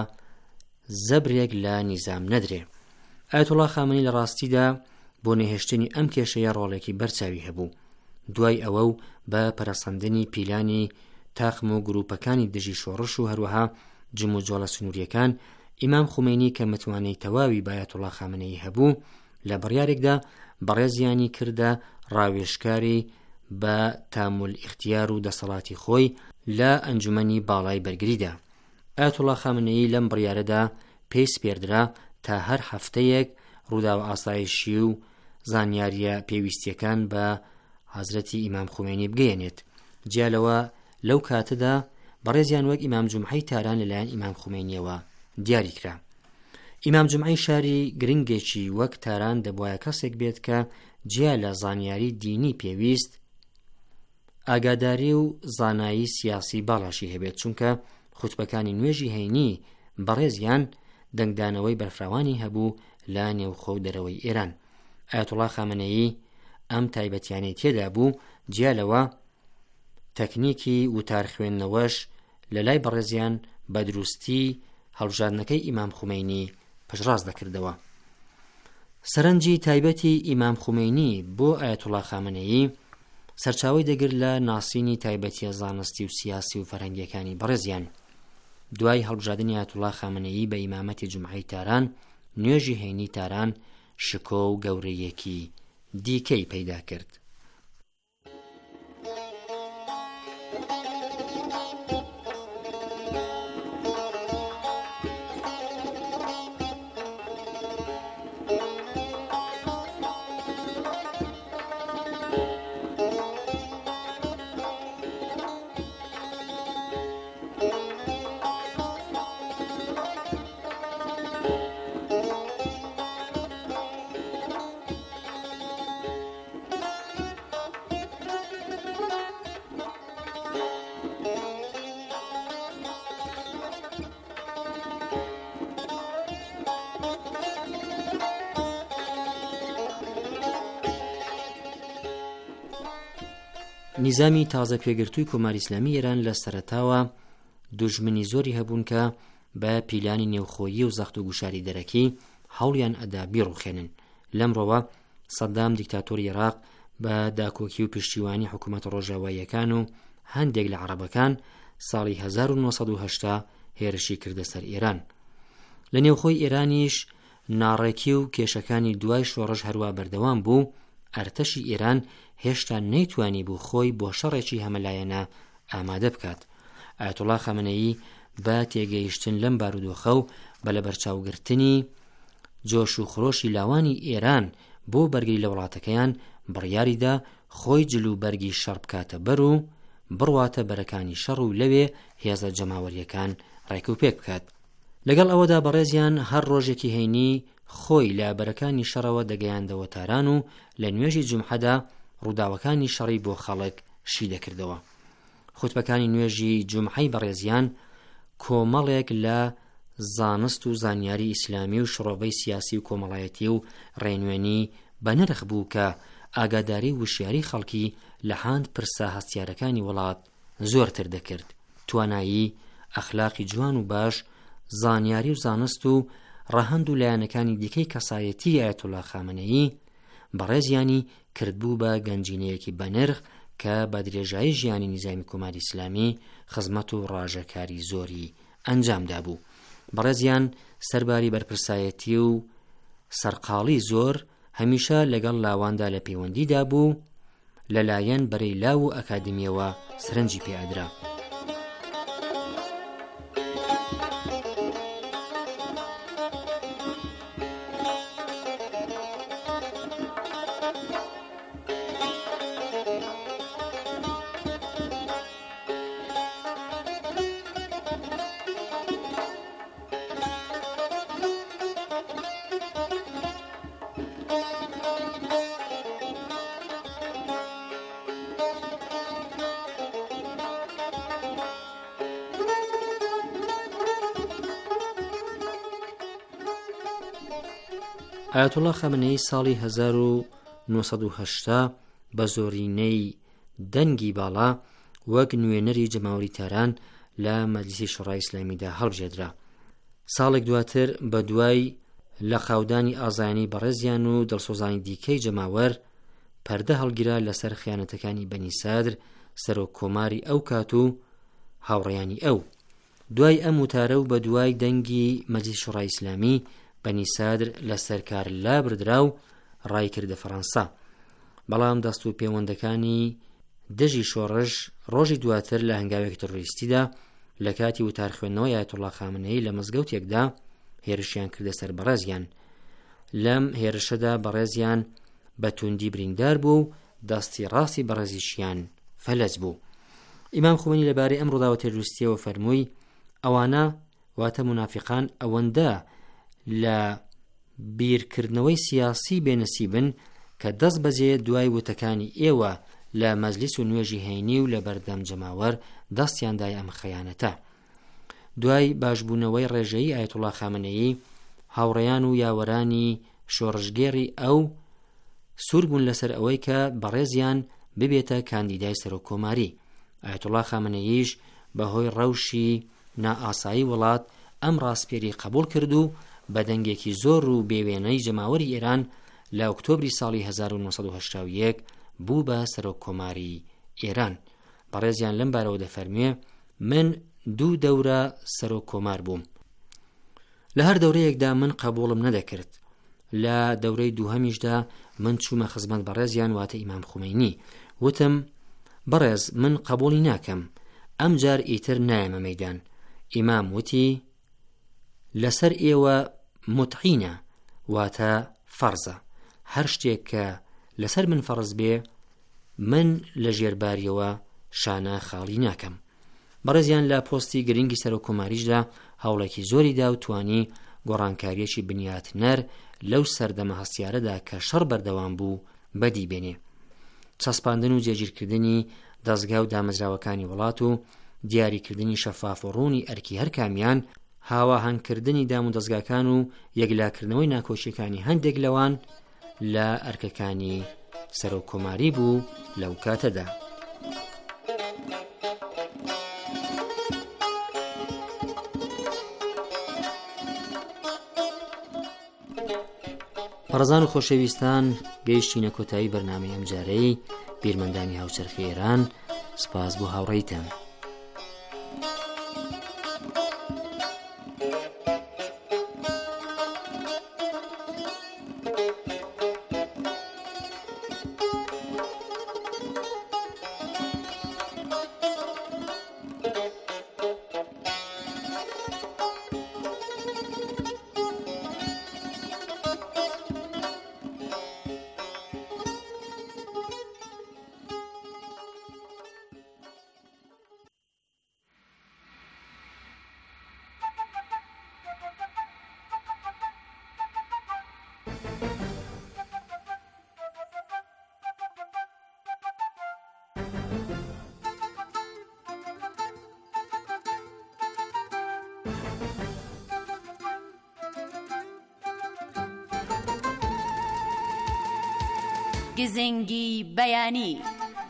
زەبرێک لە نیزام نەدرێ. ئایەتوڵا خامنەیی لە ڕاستیدا بۆ نەهێشتنی ئەم کێشەیە ڕۆڵێکی بەرچاوی هەبوو. دوای ئەوە و بە پەرەسەندنی پیلانی تاخم و گروپەکانی دژی شۆڕش و هەروەها جم و جۆڵە سنووریەکان، ئیمام خومینی کە متوانەی تەواوی بە ئایەتوڵا خامنەیی هەبوو لە بڕیارێکدا بەڕێزیانی کردە ڕاوێژکاری بە تامول ئیختیار و دەسەڵاتی خۆی لە ئەنجومەنی باڵای بەرگریدا. ئایەتوڵا خامنەیی لەم بڕیارەدا پێی سپێردرا تا هەر هەفتەیەک ڕووداوە ئاسایشی و زانیاریە پێویستیەکان بە حەزرەتی ئیمام خومینی بگەێنێت. جیالەوە لەو کاتەدا بەڕێزیان وەک ئیمام جومعەی تاران لەلایەن ئیمام خومینیەوە دیاری کرا. ئیمام جومعەی شاری گرنگێکی وەک تاران دەبوایە کەسێک بێت کە جیا لە زانیاری دینی پێویست، ئاگاداری و زانایی سیاسی باڵاشی هەبێت، چونکە خوتبەکانی نوێژی هەینی بەڕێزیان دەنگدانەوەی بەرفراوانی هەبوو لە نێوخۆ و دەرەوەی ئێران. ئایەتوڵا خامنەیی ئەم تایبەتیانەی تێدا بوو، جیالەوە تەکنیکی وتار خوێندنەوەش لە لای بەڕێزیان بە دروستی هەڵبژاردنەکەی ئیمام خومینی پشتڕاست دەکردەوە. سەرنجی تایبەتی ئیمام خومینی بۆ ئایەتوڵا خامنەیی سەرچاوی دەگرت لە ناسینی تایبەتیە زانستی و سیاسی و فەرهەنگیەکانی بەڕێزیان. دوای هەڵبژاردنی ئایەتوڵا خامنەیی بە ئیمامەتی جومعەی تاران، نوێژی هەینی تاران شکۆ و گەورەیەکی دیکەی پەیدا کرد. نیزامی تازە پێگرتووی کۆماری ئیسلامی ئێران لە سەرەتاوە دوژمنی زۆری هەبوون کە بە پیلانی نێوخۆیی و زەخت و گوشاری دەرەکی هەوڵیان ئەدا بیڕوخێنن. لەمڕۆوە سەدام دیکتاتۆری عێراق بە داکۆکی و پشتیوانی حکوومەت ڕۆژاواییەکان و هەندێک لە عەرەبەکان ساڵی هەزار و نۆسەد و هەشتا هێرشی کردە سەر ئێران. لە نێوخۆی ئێرانیش ناڕێکی و کێشەکانی دوای شۆڕش هەروە بەردەوام بوو، ئەرتەشی ئێران هێشتا نەیتوانی بوو خۆی بۆ شەڕێکی هەمەلایەنە ئامادە بکات. ئایەتوڵا خامنەیی بە تێگەیشتن لەم بارودۆخە و بە لە بەرچاوگرتنی جۆش و خرۆشی لاوانی ئێران بۆ بەرگری لە وڵاتەکەیان بڕیاریدا خۆی جلو بەرگی شەڕ بکاتە بەر و بڕواتە بەرەکانی شەڕ و لەوێ هێزە جەماوەریەکان ڕێکوپێک بکات. لەگەڵ ئەوەدا بەڕێزیان هەر ڕۆژێکی هەینی خۆی لە بەرەکانی شەڕەوە دەگەیاندەوە تاران و لە نوێژی جومحەدا ڕووداوەکانی شەڕی بۆ خەڵک شی دەکردەوە. خوتبەکانی نوێژی جومحەی بەڕێزیان کۆمەڵێک لە زانست و زانیاری ئیسلامی و شڕۆڤەی سیاسی و کۆمەڵایەتی و ڕێنوێنی بەنرخ بوو کە ئاگاداری وشیاری خەڵکی لە هاند پرسە هەستیارەکانی وڵات زۆرتر دەکرد. توانایی ئەخلاقی جوان و باش، زانیاری و زانست و ڕەهەند و لایەنەکانی دیکەی کەسایەتی ئایەتوڵا خامنەیی بەڕێزیانی کردبوو بە گەنجینەیەکی بەنرخ کە بە درێژایی ژیانی نیزامی کۆماری ئیسلامی خزمەت و ڕاژەکاری زۆری ئەنجامدا بوو. بەڕێزیان سەرباری بەرپرسایەتی و سەرقاڵی زۆر هەمیشە لەگەڵ لاواندا لە پەیوەندیدا بوو، لەلایەن بەرەی لاو و ئەکادمیەوە سرنجی پێئەدرا. ئایەتوڵا خامنەیی ساڵی هەزار و نۆسەد و هەشتا بە زۆرینەی دەنگی باڵا وەک نوێنەری جەماوەری تاران لە مەجلیسی شوڕای ئیسلامیدا هەڵبژێدرا. ساڵێک دواتر بە دوای لە خاودانی ئازایانی بەڕێزیان و دڵسۆزانی دیکەی جەماوەر پەردە هەڵگیرا لەسەر خیانەتەکانی بەنی سادر، سەرۆک کۆماری ئەو کات و هاوڕێیانی ئەو. دوای ئەم وتارە و بە دوای دەنگی مەجلیسی شوڕای ئیسلامی بەنی سادر لە سەرکار لا بردرا و ڕای کردە فەڕەنسا. بەڵام دەست و پەیوەندەکانی دژی شۆڕش ڕۆژی دواتر لە هەنگاوێکی تەڕۆریستیدا لە کاتی وتار خوێندنەوەی ئایەتوڵا خامنەیی لە مزگەوتێکدا هێرشیان کردە سەر بەڕێزیان. لەم هێرشەدا بەڕێزیان بە توندی بریندار بوو و دەستی ڕاستی بەڕێزیشیان فەلەج بوو. ئیمام خومینی لەبارەی ئەم ڕووداوە تێروستیەوە فەرمووی ئەوانە واتە منافقان ئەوەندە لە بیرکردنەوەی سیاسی بێنەسیبن کە دەست بەجێ دوای وتەکانی ئێوە لە مەجلیس و نوێژی هەینی و لە بەردەم جەماوەر دەستیاندای ئەم خەیانەتە. دوای باشبوونەوەی ڕێژەیی ئایەتوڵا خامنەیی هاوڕێیان و یاوەرانی شۆڕژگێڕی ئەو سوور بوون لەسەر ئەوەی کە بەڕێزیان ببێتە کاندیدای سەرۆک کۆماری. ئایەتوڵا خامنەییش بەهۆی ڕەوشی نائاسایی وڵات ئەم ڕاستپێری قبول کرد و بە دەنگێکی زۆر و بێوێنەی جەماوەری ئێران لە ئۆکتۆبری ساڵی هەزار و نۆسەد و هەشتا و یەک بوو بە سەرۆک کۆماری ئێران. بەڕێزیان لەم بارەوە دەفەرمێ من دوو دەورە سەرۆک کۆمار بووم. لە هەر دەورەیەکدا من قبوڵم نەدەکرد. لە دەورەی دووهەمیشدا من چوومە خزمەت بەڕێزیان واتە ئیمام خومینی، وتم بەڕێز من قبوڵی ناکەم، ئەم جار ئیتر نایەمە مەیدان. ئیمام وتی لەسەر ئێوە متعینە واتە فەرزە، هەر شتێک کە لەسەر من فەرز بێ من لە ژێرباریەوە شانە خاڵی ناکەم. بەڕێزیان لە پۆستی گرنگی سەرۆک کۆماریشدا هەوڵێکی زۆری دا و توانی گۆڕانکاریەکی بنیاتنەر لەو سەردەمە هەستیارەدا کە شەڕ بەردەوام بوو بەدی بێنێ. چەسپاندن و جێگیرکردنی دەستگا و دامەزراوەکانی وڵات و دیاریکردنی شەفاف و ڕوونی ئەرکی هەر کامیان، هاواهەنگکردنی دام و دەستگاکان و یەکلاکردنەوەی ناکۆچیەکانی هەندێک لەوان لە ئەرکەکانی سەرۆک کۆماری بوو لەو کاتەدا. ڕزان و خۆشەویستان، گەیشتینە کۆتایی بەرنامەی ئەم جارەی بیرمەندانی هاوچەرخی ئێران. سپاس بۆ هاوڕێیتان. گزنگی بەیانی.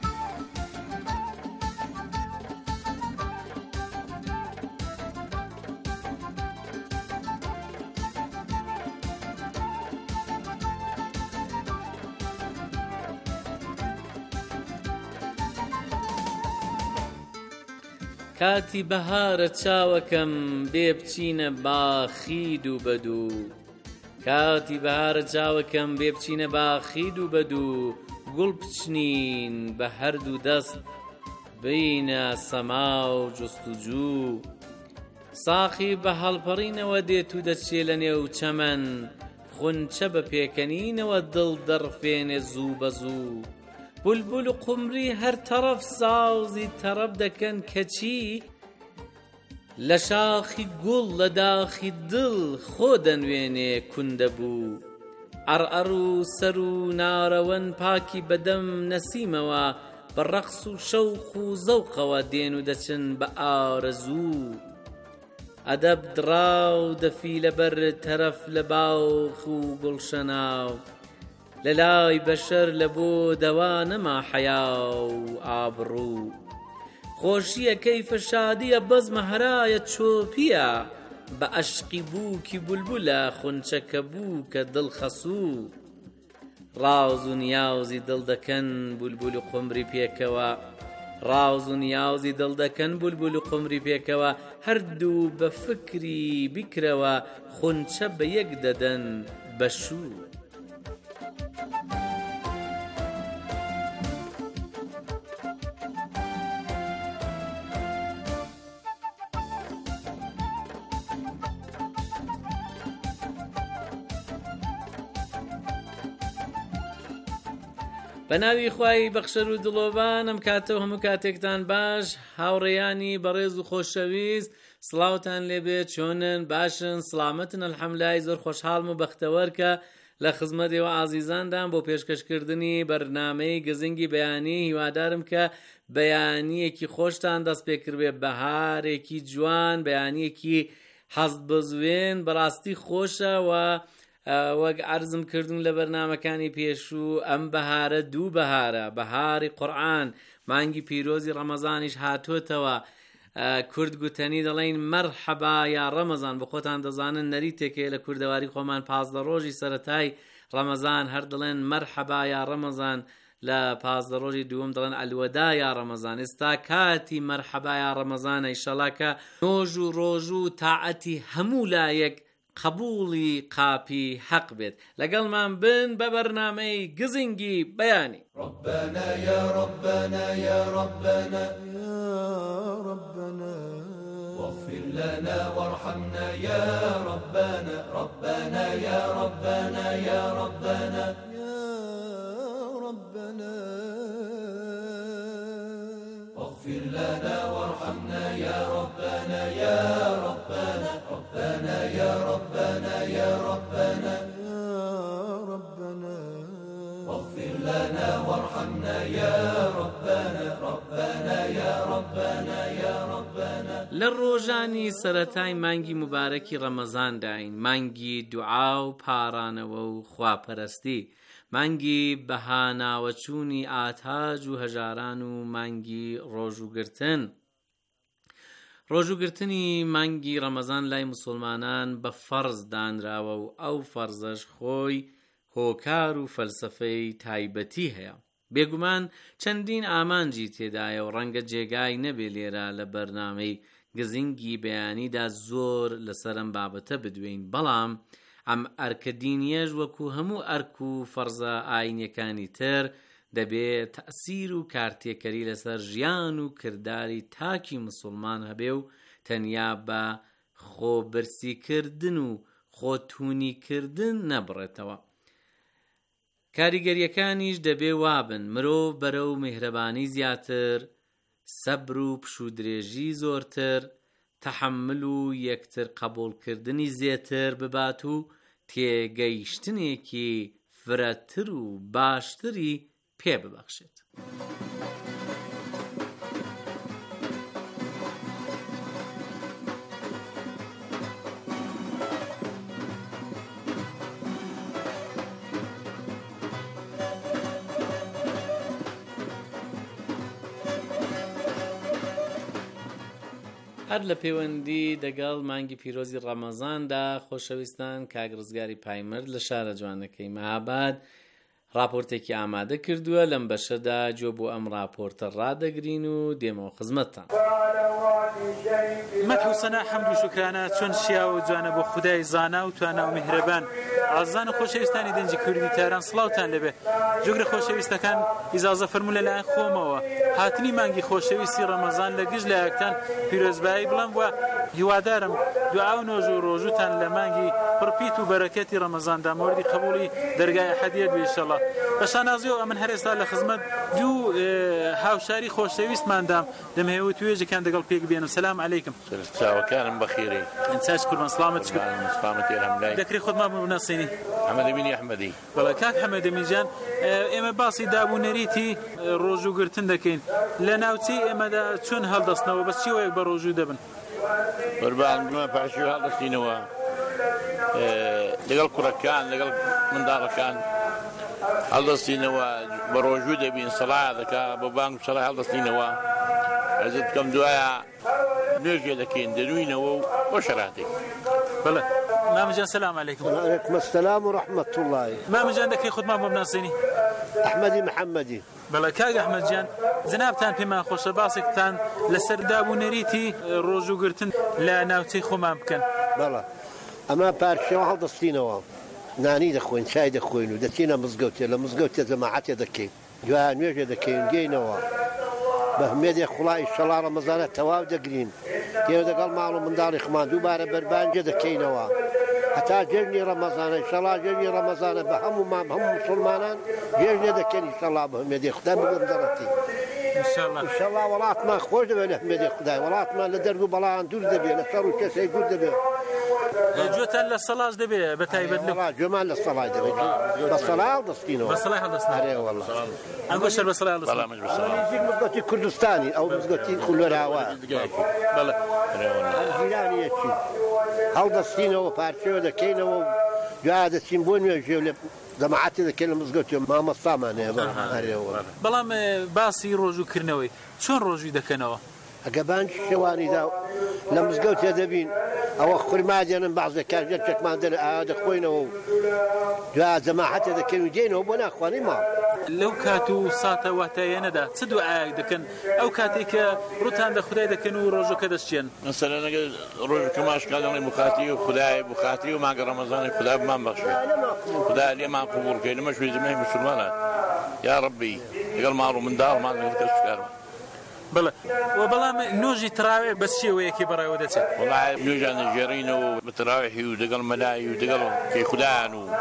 کاتی بەهارە چاوەکەم بێ بچینە باخی دوو بەدوو، کاتی بەهارە چاوەکەم بێ بچینە باخی دوو بەدوو، گوڵ بچنین بە هەردوو دەست بینە سەما و جوستوجوو. ساقی بە هەڵپەڕینەوە دێت و دەچێ لە نێو چەمەن، خونچە بە پێکەنینەوە دڵ دەڕفێنێ زوو بە زوو. بولبول و قمری هەر تەرەف سازی تەرەب دەکەن کەچی، لە شاخی گوڵ لە داخی دڵ خۆ دەنوێنێ کوندە بوو. ئەڕئەڕ و سەر و نارەوەن پاکی بەدەم نەسیمەوە، بە ڕەقس و شەوق و زەوقەوە دێن و دەچن بە ئارەزوو. ئەدەب دڕاو دەفی لەبەر تەرەف لە باوخ و گوڵشەناو، لەلای بەشەر لە بۆ دەوا نەما حەیا و ئابڕوو. خۆشیە کەیفە شادیە بەزمە هەرایە چۆپیە، بە عەشقی بووکی بولبولە خونچەکە بوو کە دڵ خەسوو. ڕاوز و نیازی دڵ دەکەن بولبول و قمری پێکەوە، ڕاوز و نیازی دڵ دەکەن بولبول و قمری پێکەوە، هەردوو بە فکری بیکرەوە خونچە بە یەک دەدەن بەشوو. بە ناوی خوای بەخشەر و دڵۆبان، ئەم کاتە و هەموو کاتێکتان باش، هاوڕێیانی بەڕێز و خۆشەویست، سڵاوتان لێبێت، چۆنن؟ باشن؟ سڵامەتن؟ ئەلحەمدولای زۆر خۆشحاڵم و بەختەوەر کە لە خزمەتێوە ئازیزاندان بۆ پێشکەشکردنی بەرنامەی گزنگی بەیانی. هیوادارم کە بەیانیەکی خۆشتان دەست پێکرد بێ، بەهارێکی جوان، بەیانیەکی حەزت بزوێن، بەڕاستی خۆشە و وەک عەرزم کردن لە بەرنامەکانی پێشوو، ئەم بەهارە دوو بەهارە، بەهاری قورئان، مانگی پیرۆزی ڕەمەزانیش هاتوۆتەوە. کورد گوتەنی دەڵێن مەرحەبا یا ڕەمەزان، بە خۆتان دەزانن نەریتێکەیە لە کوردەواری خۆمان پازدە ڕۆژی سەرەتای ڕەمەزان هەر دەڵێن مەرحەبا یا ڕەمەزان، لە پازدە ڕۆژی دووەم دەڵێن ئەلوەدا یا ڕەمەزان. ئێستا کاتی مەرحەبا یا ڕەمەزانە، ئیشەڵا کە نۆژ و ڕۆژ و تاعەتی هەموو لایەک قبولی قاپی حق بێت. لەگەڵمان بن بە بەرنامەی گزنگی بەیانی. ربنا يا ربنا يا ربنا يا ربنا واغفر لنا وارحمنا يا ربنا ربنا يا ربنا يا ربنا يا ربنا واغفر لنا وارحمنا يا ربنا يا ربنا ربنا يا ربنا يا ربنا يا ربنا واغفر لنا وارحمنا يا ربنا ربنا يا ربنا يا ربنا. لە ڕۆژانی سەرەتای مانگی مبارەکی ڕەمەزان داین، مانگی دوعا و پارانەوە و خواپەرستی، مانگی بەهاناوەچوونی ئاتاج و هەژاران و مانگی ڕۆژوگرتن. ڕۆژوگرتنی مانگی ڕەمەزان لای مسلمانان بە فەرز دانراوە و ئەو فەرزەش خۆی هۆکار و فەلسەفەی تایبەتی هەیە. بێگومان چەندین ئامانجی تێدایە و ڕەنگە جێگای نەبێ لێرە لە بەرنامەی گزنگی بەیانیدا زۆر لەسەر ئەم بابەتە بدوێین، بەڵام ئەم ئەرکە دینیەش وەکو هەموو ئەرک و فەرزە ئاینیەکانی تر دەبێت تەئسیر و کارتێکەری لەسەر ژیان و کردداری تاکی مسلمان هەبێ و تەنیا بە خۆبرسیکردن و خۆتونیکردن نەبڕێتەوە. کاریگەریەکانیش دەبێ وابن، مرۆڤ بەرەو میهرەبانی زیاتر، سەبر و پشودرێژی زۆرتر، تەحەمل و یەکتر قبولکردنی زێتر ببات و تێگەیشتنێکی فرەتر و باشتری پێ ببەخشێت. هەر لە پەیوەندی دەگەڵ مانگی پیرۆزی ڕەمەزاندا خۆشەویستان کاک ڕزگاری پایمرد لە شارە جوانەکەی مەهاباد راپۆرتێکی ئامادە کردووە لەم بەشەدا جۆ بۆ ئەم راپۆرتە ڕادەگرین و دێمەوە خزمەتتان. مەدح و سەنا حەمد و شوکرانە چۆن شیا و جوانە بۆ خودای زانا و توانە و میهرەبان. ئازان و خۆشەویستانی دەنجی کوردی تاران سڵاوتان لەبێ. جۆگرە خۆشەویستەکان ئیزازە فەرموو لەلایەن خۆمەوە هاتنی مانگی خۆشەویستی ڕەمەزان لە گشت لایەکتان پیرۆزبایی بڵم وە هیوادارم دوعا و نۆژ و ڕۆژوتان لە مانگی پڕپیت و بەرەکەتی ڕەمەزاندا موردی قبوڵی دەرگای ئەحەدیەت بێ ئینشەڵڵا. بە شانازیەوە ئەمن هەر ئێستا لە خزمەت دوو هاوشاری خۆشەویستماندام دەمەوێت توێژەکان دەگەڵ پێک بێنم. سەلام عەلەیکم. چاوەکانم بەخێرەی. ئینساش کوردمان سڵامەت چکە. سڵامەتی ئەلحەمدولای. دەکرێ خودمان بناسیینی. حەمەدەمینی ئەحمەدی. بەڵێ کاک حەمەدەمین جان ئێمە باسی دابوونەریتی ڕۆژوگرتن دەکەین. لە ناوچەی ئێمەدا چۆن هەڵدەستنەوە بەس چی وەیەک بە ڕۆژوو دەبن؟ قوربان بمە پاشوو هەڵدەستینەوە لەگەڵ کوڕەکان لەگەڵ منداڵەکان هەڵدەستینەوە بە ڕۆژوو دەبین سەڵا دەکا بە بانگ و سەڵا هەڵدەستینەوە ئەزت بکەم دوایە نوێژێ دەکەین دەروینەوە و بۆ شەراتێک. بەڵێ مامەجان سەلام عەلەیکم. وعەلەیکم ئەسسەلام و ڕەحمەتوڵڵاهی. مامەجان دەکەی خودمان بۆ بناسیینی؟ ئەحمەدی محەممەدی. بەڵێ کاک ئەحمەدجان جنابتان پێمان خۆشە باسێکتان لەسەر دابوونەریتی ڕۆژوگرتن لە ناوچەی خۆمان بکەن. بەڵێ ئەمە پارچەوە هەڵدەستینەوە نانی دەخۆین چای دەخۆین و دەچینە مزگەوتێ لە مزگەوتێ جەماعەتێ دەکەین دوای نوێژێ دەکەین گەینەوە بە هەمێدێ خوڵای ئینشەڵڵا ڕەمەزانە تەواو دەگرین دێو دەگەڵ ماڵ و منداڵی خمان دووبارە بەربانجێ دەکەینەوە هەتا جێژنی ڕەمەزانە ئینشەڵڵا جێژنی ڕەمەزانە بە هەموو مام هەموو موسڵمانان جێژنێ دەکەین ئینشەڵڵا بە هەمێدێ خودای بگەم دەڕەتی ئینشەڵڵا وڵاتمان خۆش دەبێت لە هەمێدێ خودای وڵاتمان لە دەرگ و بەڵان دوور دەبێت لە سەر و کەسەی دوور دەبێت. جوتان لە سەلاش دەبێ بە تایبەت لە جومان لە سەڵای دەبێت بە سەڵای هەڵدەستینەوە بە سەڵای هەڵدەستنەوە وەڵڵا ئەنگۆ شەر بە سەڵای هەڵدەستنەوە مزگەوتی کوردستانی ئەو مزگەوتی خولۆراوە بەڵێ جیرانیەکی هەڵدەستینەوە پارچەوە دەکەینەوە و دوای دەچین بۆ نوێژێ لە جەماعەتێ دەکەین لە مزگەوتی مامۆستامانەیە بەڵام باسی ڕۆژووکردنەوەی چۆن ڕۆژووی دەکەنەوە؟ ئەگە بانگ شێوانیدا لە مزگەوتێ دەبین ئەوە خورما دێنن بەعزەکان جەرچێکمان دەن ئاوا دەخۆینەوە و دوای جەماعەتێ دەکەین و دێنەوە بۆ ناخوانی ماڵ. لەو کات و ساتە واتایەنەدا چ دوعایەک دەکەن ئەو کاتێک کە ڕوتان دە خودای دەکەن و ڕۆژەکە دەستچێن مەسەلەن ئەگەر ڕۆژەکە ماشکال دەڵێ بخاتی و خودای بخاتی و مانگە ڕەمەزانی خودای بمان بەخشێ خودای لێمان قبوڵ بکەی لەمە شوێ زمانی موسڵمانان یا ڕەبی لەگەڵ ماڵ و منداڵمان لەگەڵ کەس کارمان. بەڵێ و بەڵام نۆژی تراوێ بەس شێوەیەکی بەڕێوە دەچێت وڵای نوێژان دەژێڕینەوە بە تراویحی و دەگەڵ مەلای و دەگەڵ کەیخودایان و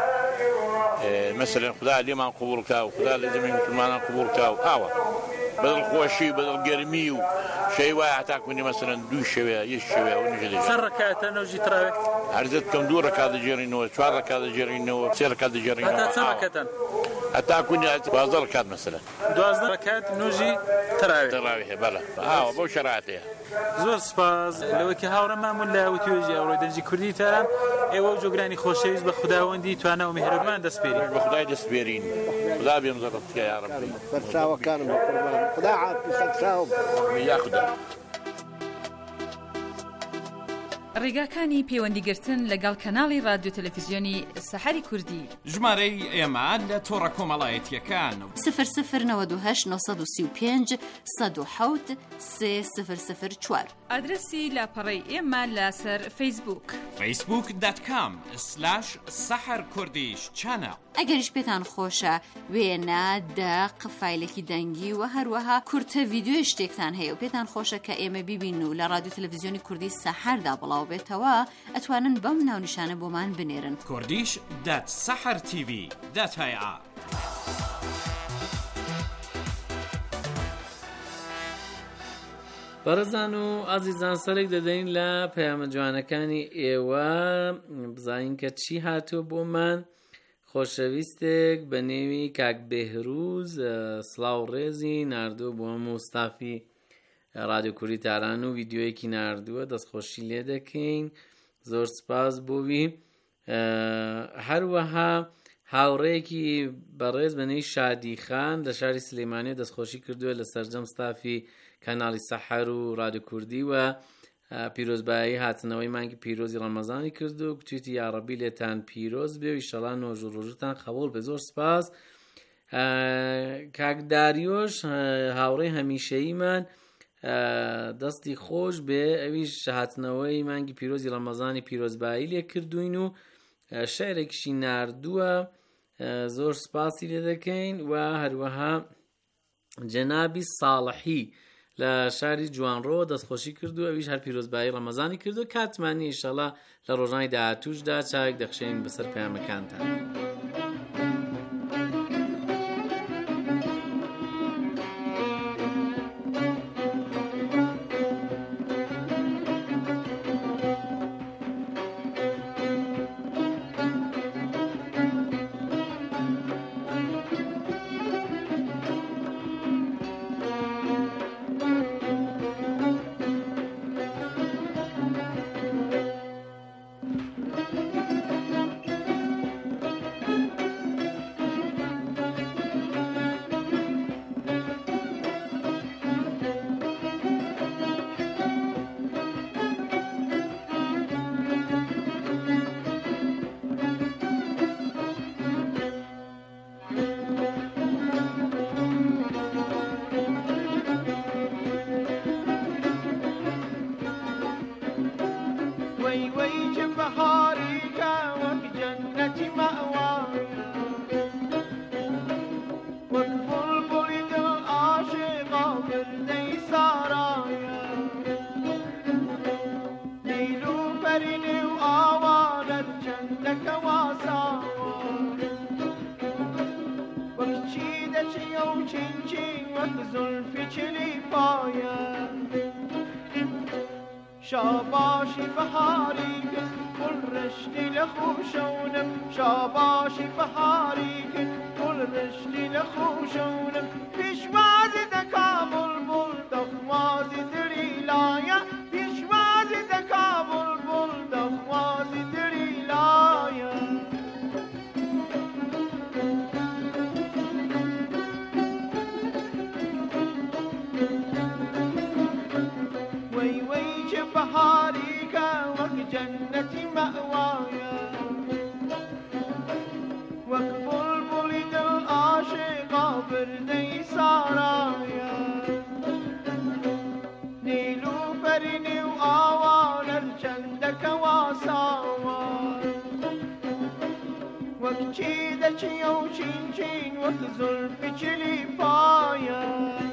مەسەلەن خودای لێمان قبوڵ بکا و خودای لە زەمانی موسڵمانان قبوڵ بکا و ئاوە بەدڵ خۆشی بەدڵ گەرمی و شەی وایە هەتا کوێنی مەسەلەن دوو شەوێ یەک شەوێ ئەو نوێژە دەژێت. چەند ڕەکاتە نۆژی تراوێ؟ عەرزت بکەم دوو ڕەکات دەژێڕینەوە چوار ڕەکات دەژێڕینەوە سێ ڕەکات دەژێڕینەوە هەتا چەند ڕەکەتەن؟ هەتا کوێنی دوازدە ڕەکات مەسەلەن دوازدە ڕەکات نۆژی تراوێ تراویحێ بەڵێ ئاوە بەو شەراتەیە. زۆر سپاس لەوەکی هاوڕێمامون لە وتوێژی ئەوڕۆی دەنجی کوردی تاران ئێوە و جۆگرانی خۆشەویست بە خوداوەندی توانە و میهرەبان دەسپێرین بە خودای دەسپێرین خدا بێم زەڕەت بکە یا ڕەبی سەرچاوەکانم بە قوربان خدا عافی سەرچاوم یا خوددا. ڕێگاکانی پەیوەندیگرتن لەگەڵ کەناڵی رادیۆ تەلەڤیزیۆنی سەحەری کوردی ژمارەی ئێمە لە تۆڕە کۆمەڵایەتیەکان سفر سفر نەوە دو هەشت نۆ سەد و سی و پێنج سەد و حەوت سێ سفر سفر چوار ئادرسی لاپەڕەی ئێمە لەسەر فەیسبووک فەیسبووک دات کام سلاش سەحەر کوردیش چانە. ئەگەریش پێتان خۆشە وێنە دەق فایلێکی دەنگی و هەروەها کورتە ڤیدیۆی شتێکتان هەیە و پێتان خۆشە کە ئێمە بیبین و لە رادیۆ تەلەڤیزیۆنی کوردی سەحەردا بڵاو بێتەوە ئەتوانن بەم ناونیشانە بۆمان بنێرن کوردیش دات سەحەر تیڤی دات هەیە. بەڕێزان و ئازیزان سەرێک دەدەین لە پەیامە جوانەکانی ئێوە بزانین کە چی هاتووە بۆمان. خۆشەویستێک بە نێوی کاک بێهروز سڵاو ڕێزی ناردووە بۆ هەموو ستافی رادیۆ کوردی تاران و ڤیدیۆیەکی ناردووە دەستخۆشی لێ دەکەین زۆر سپاس بۆوی. هەروەها هاوڕێکی بەڕێز بە نێوی شادی خان لە شاری سلێمانێ دەستخۆشی کردووە لە سەرجەم ستافی کەناڵی سەحەر و رادیۆ کوردی و پیرۆزبایی هاتنەوەی مانگی پیرۆزی ڕەمەزانی کرد و گوتویتی یاڕەبی لێتان پیرۆز بێ و ئیشەڵا نۆژ و ڕۆژتان قەبوڵ بێ. زۆر سپاس. کاک داریۆش هاوڕێی هەمیشەییمان دەستی خۆش بێ، ئەویش هاتنەوەی مانگی پیرۆزی ڕەمەزانی پیرۆزبایی لێ کردوین و شعرێکیشی ناردووە، زۆر سپاسی لێ دەکەین. و هەروەها جەنابی ساڵحی لە شاری جوانڕۆ دەستخۆشی کردو، ئەویش هەر پیرۆزبایی ڕەمەزانی کردو. کاتمانی ئیشەڵا لە ڕۆژانی داهاتووشدا چاک دەخشێن بەسەر پەیامەکانتان. شاباشی بهاری که گل رشتی لخوشونم، شاباشی بهاری که گل رشتی لخوشونم، پیشوازی دکا بلبل دخوازی دریلایا، پیشوازی دکا بلبل دخوازی دریلایا. وی وی چه بهاری که وک جنتی مأوایا، وک بلبلی دل عاشقا برده سارایا، نیلو فرینی و آوانر چندک واساوا، وک چیده چی و چین چین وک زلفی چلی پایا.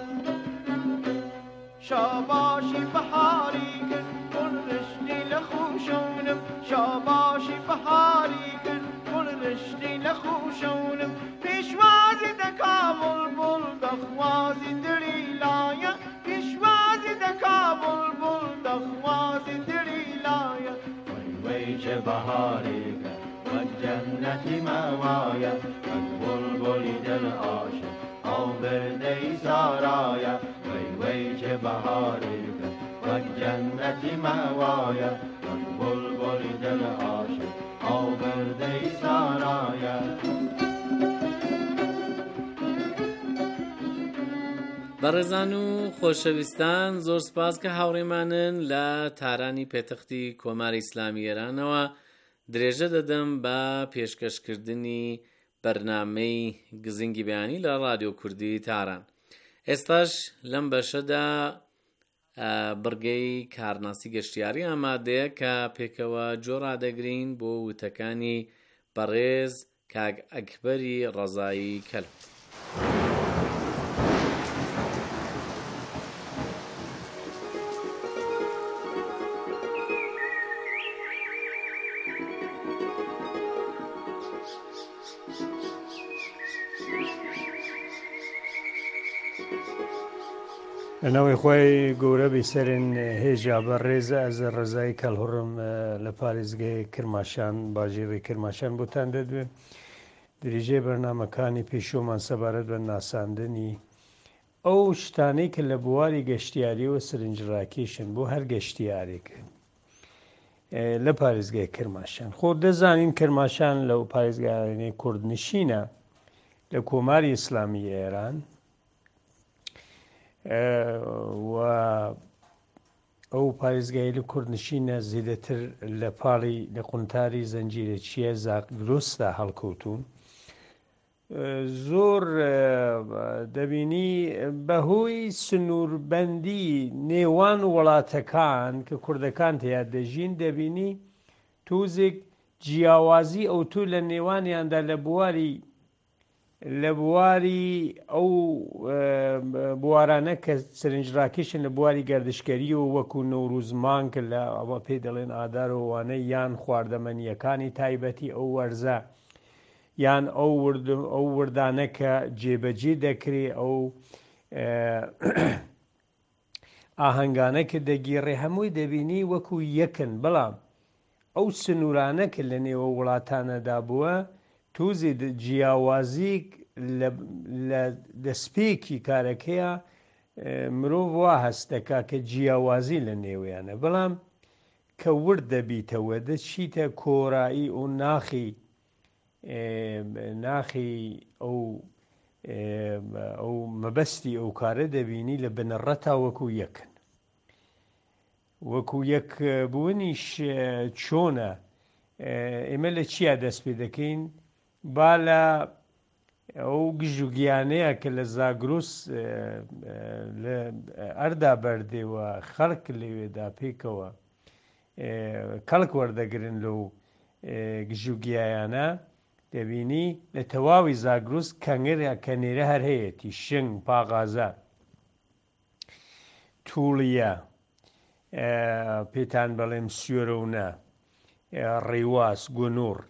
شاباشی بهاری که گل رشتی لخوشونم، شاباشی بهاری که گل رشتی لخوشونم، پیشوازی دکا بلبل دخوازی دریلایا، پیشوازی دکا بلبل دخوازی دریلایا. وی وی چه بهاری که وک جنتی موایا، وک بلبلی دل عاشق او برده سارایا، وی وی چه بهاری که وک جنتی موایا، وک بلبلی دل عاشق او برده سارایا. بەڕێزان و خۆشەویستان، زۆر سپاس کە هاوڕێمانن لە تارانی پێتەختی کۆماری ئیسلامی ئێرانەوە. درێژە دەدەم بە پێشکەشکردنی بەرنامەی گزینگی بەیانی لە رادیۆ کوردی تاران. ئێستاش لەم بەشەدا بڕگەی کارناسی گەشتیاری ئامادەیە کە پێکەوە جۆڕادەگرین بۆ وتەکانی بەڕێز کاک ئەکبەری ڕەزایی کەلب. لەنەوەی خۆی گەورە بیسەرن هێژا بەڕێزە ئەز ڕێزایی کەلهوڕم لە پارێزگای کرماشان باژێڕی کرماشان بۆتان دەدوێ. دریژەی بەرنامەکانی پێشۆمان سەبارەت بە ناساندنی ئەو شتانەی کە لە بواری گەشتیاریەوە سرنجڕاکێشن بۆ هەر گەشتیارێک لە پارێزگای کرماشان. خۆ دەزانین کرماشان لەو پارێزگایانەی کوردنشینە لە کۆماری ئیسلامی ئێران و ئەو پارێزگای لە کوردنشینە زیاتر لە پاڵی لە قونتاری زەنجیرە چیە زاگرۆسدا هەڵکەوتوون زۆر دەبینی بەهۆی سنووربەندی نێوان وڵاتەکان کە کوردەکان تیا دەژین دەبینی توزێک جیاوازی ئەو تو لە نێوانیاندا لە بواری لە بواری ئەو بوارانە کە سرنجڕاکێشن لە بواری گەردشکەری و وەکو نەوروزمان کە لە ئەوە پێی دەڵێن ئادارەوانە یان خواردەمەنیەکانی تایبەتی ئەو وەرزە یان ئەو ئەو وردانە کە جێبەجێ دەکرێت ئەو ئاهەنگانە کە دەگیڕێ هەمووی دەبینی وەکو یەکن بەڵام ئەو سنوورانە کە لە نێوە وڵاتانەدا بووە توزی جیاوازیک لە دەستپێکی کارەکەیە مرۆڤ وا هەستەکە کە جیاوازی لە نێویانە بەڵام کە ورد دەبیتەوە دەچیتە کۆرایی و ناخی ناخی ئەو ئەو مەبەستی ئەو کارە دەبینی لە بنەڕەتا وەکو یەکن وەکو یەک بوونیش چۆنە ئێمە لە چیا دەست پێ دەکەین با لە ئەو گژوگیانەیە کە لە زاگرۆس ئەردا بەردێەوە خەڵک لەوێدا پێکەوە کەڵک وەردەگرن لەو گژوگیایانە دەبینی لە تەواوی زاگرۆس کەنگەرە کەنێرە هەر هەیەی شنگ پاغازە تووڵیە پێتان بەڵێم سوێرەونە ڕێواس گونوور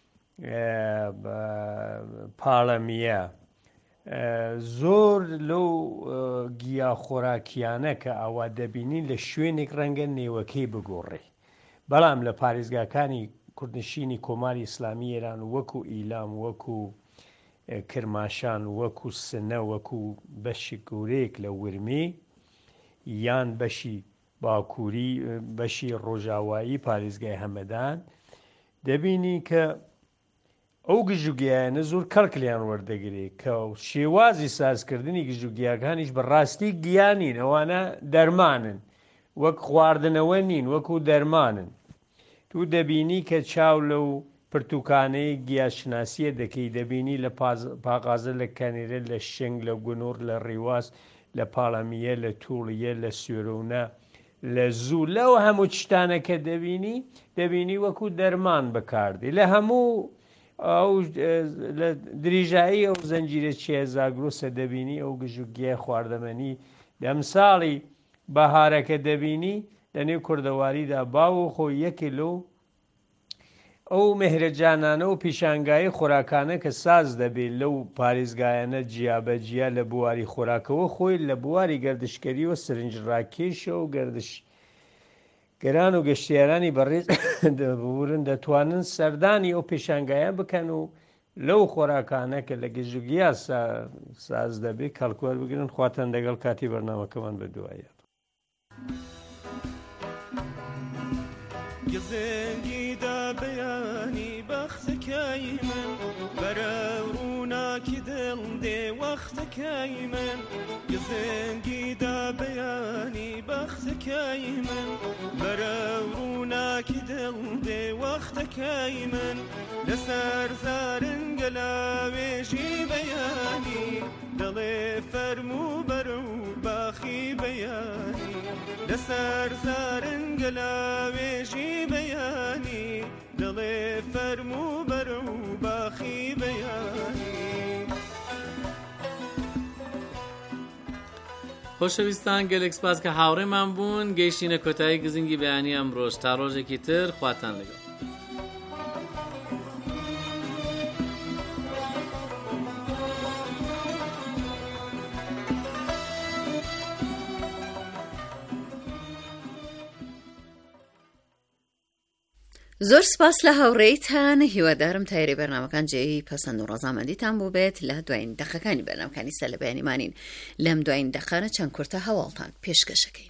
پاڵەمیە زۆر لەو گیا خۆراکیانە کە ئاوا دەبینین لە شوێنێک ڕەنگە نێوەکەی بگۆڕێ بەڵام لە پارێزگاکانی کوردنشینی کۆماری ئیسلامی ئێران وەکو ئیلام وەکو کرماشان وەکو سنە وەکو بەشی گەورەیەک لە ورمی یان بەشی باکووری بەشی ڕۆژاوایی پارێزگای هەمەدان دەبینی کە ئەو گژوگیانە زۆر کەڵکلیان وەردەگرێت کە شێوازی سازکردنی گژوگیاکانیش بەڕاستی گیانین ئەوانە دەرمانن وەک خواردنەوە نین وەکو دەرمانن تو دەبینی کە چاو لەو پرتوکانەی گیاشناسیە دەکەی دەبینی لە پاغازە لە کەنێرە لە شنگ لە گونۆر لە ڕێواز لە پاڵەمیە لە تووڵیە لە سوێرەونە لە زوو لەو هەموو شتانەکە دەبینی دەبینی وەکو دەرمان بەکاردی لە هەموو ئەو دریژایی ئەو زەنجیرە چیە زاگرۆسە دەبینی ئەو گژوگیە خواردەمەنی دەمساڵی بەهارەکە دەبینی لەنێو کوردەواریدا باو خۆی یەکێ لەو ئەو مهرەجانانە و پیشانگایی خۆراکانە کە ساز دەبێت لەو پارێزگایانە جیابەجیا لە بواری خۆراکەوە خۆی لە بواری گەردشکەری و سرنجڕاکێشە و گەردش گەران و گەشتیارانی بەڕێز دەبورن دەتوانن سەردانی ئەو پیشانگایان بکەن و لەو خۆراکانە کە لە گەژوگیا ساز دەبێت کەڵکوەر بگرن خواتان لەگەڵ کاتی بەرنامەکەمان بەدوایە. گزنگیدا بەیانی بەختەکەی من بەرە ڕووناکی دڵ دێ وەختەکەی من گزنگیدا بەیانی بەختەکەی من بەرە ڕووناکی دڵ دێ وەختەکەی من لەسەر زارنگە لاوێژی بەیانی دڵێ فەرموو بەرە و باخی بەیانی لەسەر زارنگە لاوێژی بەیانی دڵێ فەرموو بەرە و باخی بەیانی. خۆشەویستان گەلێک سپاس کە هاوڕێمان بوون گەیشتینە کۆتایی گزنگی بەیانی ئەمڕۆژ تا ڕۆژێکی تر خواتان لەگەڵ. زۆر سپاس لە هاوڕێیتان هیوادارم تایری بەرنامەکان جێی پەسەند و ڕەزامەندیتان بوو بێت لە دوایین دەقەکانی بەرنامەکانی سەر لە بەیانیمانین لەم دوایین دەقانە چەند کورتە هەواڵتان پێشکەشەکەین.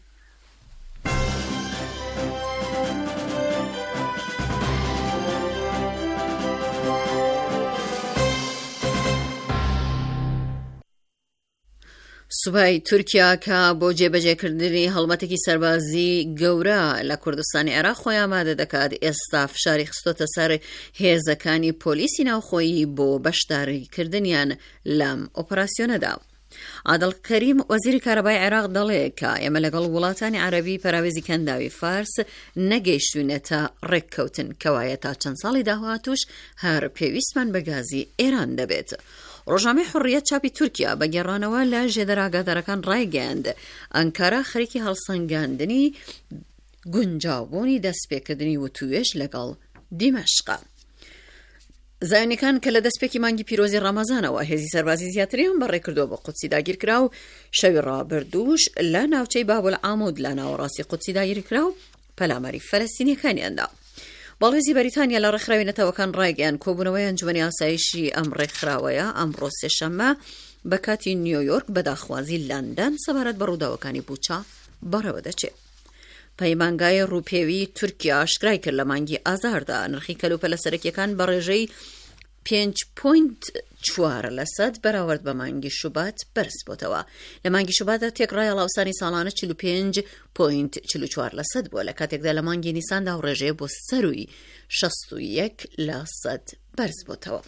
سوپای تورکیا کە بۆ جێبەجێکردنی هەڵمەتێکی سەربازی گەورە لە کوردستانی عێراق خۆی ئامادە دەکات ئێستا فشاری خستۆتە سەر هێزەکانی پۆلیسی ناوخۆیی بۆ بەشداریکردنیان لەم ئۆپەراسیۆنەدا. عادل کەریم وەزیری کارەبای عێراق دەڵێ کە ئێمە لەگەڵ وڵاتانی عەرەبی پەراوێزی کەنداوی فارس نەگەیشتوونەتە ڕێککەوتن کەوایە تا چەند ساڵی داهاتوش هەر پێویستمان بە گازی ئێران دەبێت. ڕۆژنامەی حورریەت چاپی تورکیا بە گێڕانەوە لە ژێدەراگادارەکان ڕایگەیاند ئەنکارا خەریکی هەڵسەنگاندنی گونجاوبوونی دەستپێکردنی وتوێژ لەگەڵ دیمەشقە. زایۆنیەکان کە لە دەستپێکی مانگی پیرۆزی ڕەمەزانەوە هێزی سەربازی زیاتریان بەڕێکردووە بە قودسی داگیرکرا و شەوی ڕابردووش لە ناوچەی بابولعامود لە ناوەڕاستی قودسی داگیرکرا و پەلاماری فەلەستینیەکانیاندا. باڵێزی بەریتانیا لە ڕێکخراوی نەتەوەکان ڕایگەیان کۆبوونەوەی ئەنجومەنی ئاسایشی ئەم ڕێکخراوەیە ئەمڕۆ سێشەممە بە کاتی نیویۆرک بەداخوازی لەندەن سەبارەت بە ڕووداوەکانی بوچە بەڕێوە دەچێت. پەیمانگای ڕووپێوی تورکیا ئاشکرای کرد لە مانگی ئازاردا نرخی کەلوپە لە سەرەکیەکان بە ڕێژەی پێنج پۆینت چوار لەسەد بەراورد بە مانگی شوبات بەرز بۆتەوە. لە مانگی شوباتدا تێکڕای هەڵاوسانی ساڵانە چل و پێنج پۆینت چل و چوار لەسەد بووە لە کاتێکدا لە مانگی نیساندا و ڕێژەیە بۆ سەروی شەست و یەک لەسەد بەرز بۆتەوە.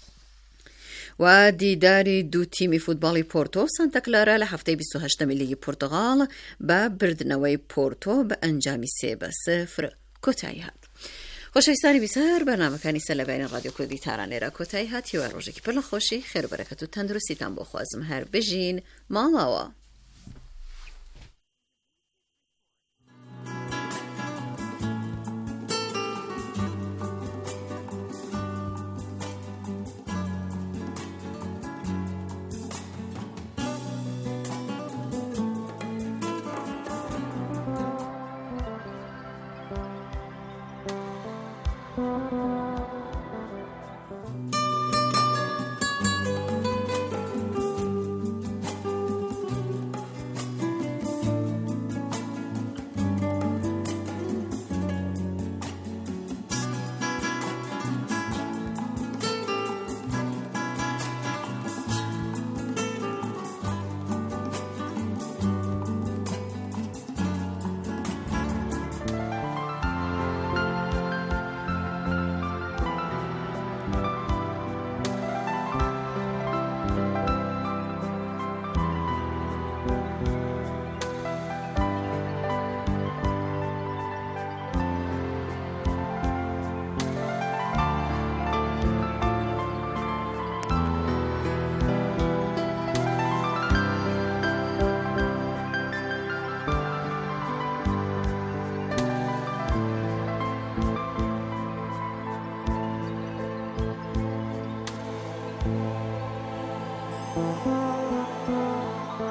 و دیداری دوو تیمی فوتباڵی پۆرتۆ سانتا کلارا لە هەفتەی بیست و هەشتەمی لیگی پۆرتۆغاڵ بە بردنەوەی پۆرتۆ بە ئەنجامی سێ بە سفر کۆتایی هات. خۆشەویستانی بیسەر بەرنامەکانی سەر لە بەیانی ڕادیۆ کوردی تارانێرە کۆتایی هاتیوە. ڕۆژێکی پڕ لە خۆشی خێر و بەرەکەت و تەندروستیتان بۆ خوازم هەر بژین ماڵاوە.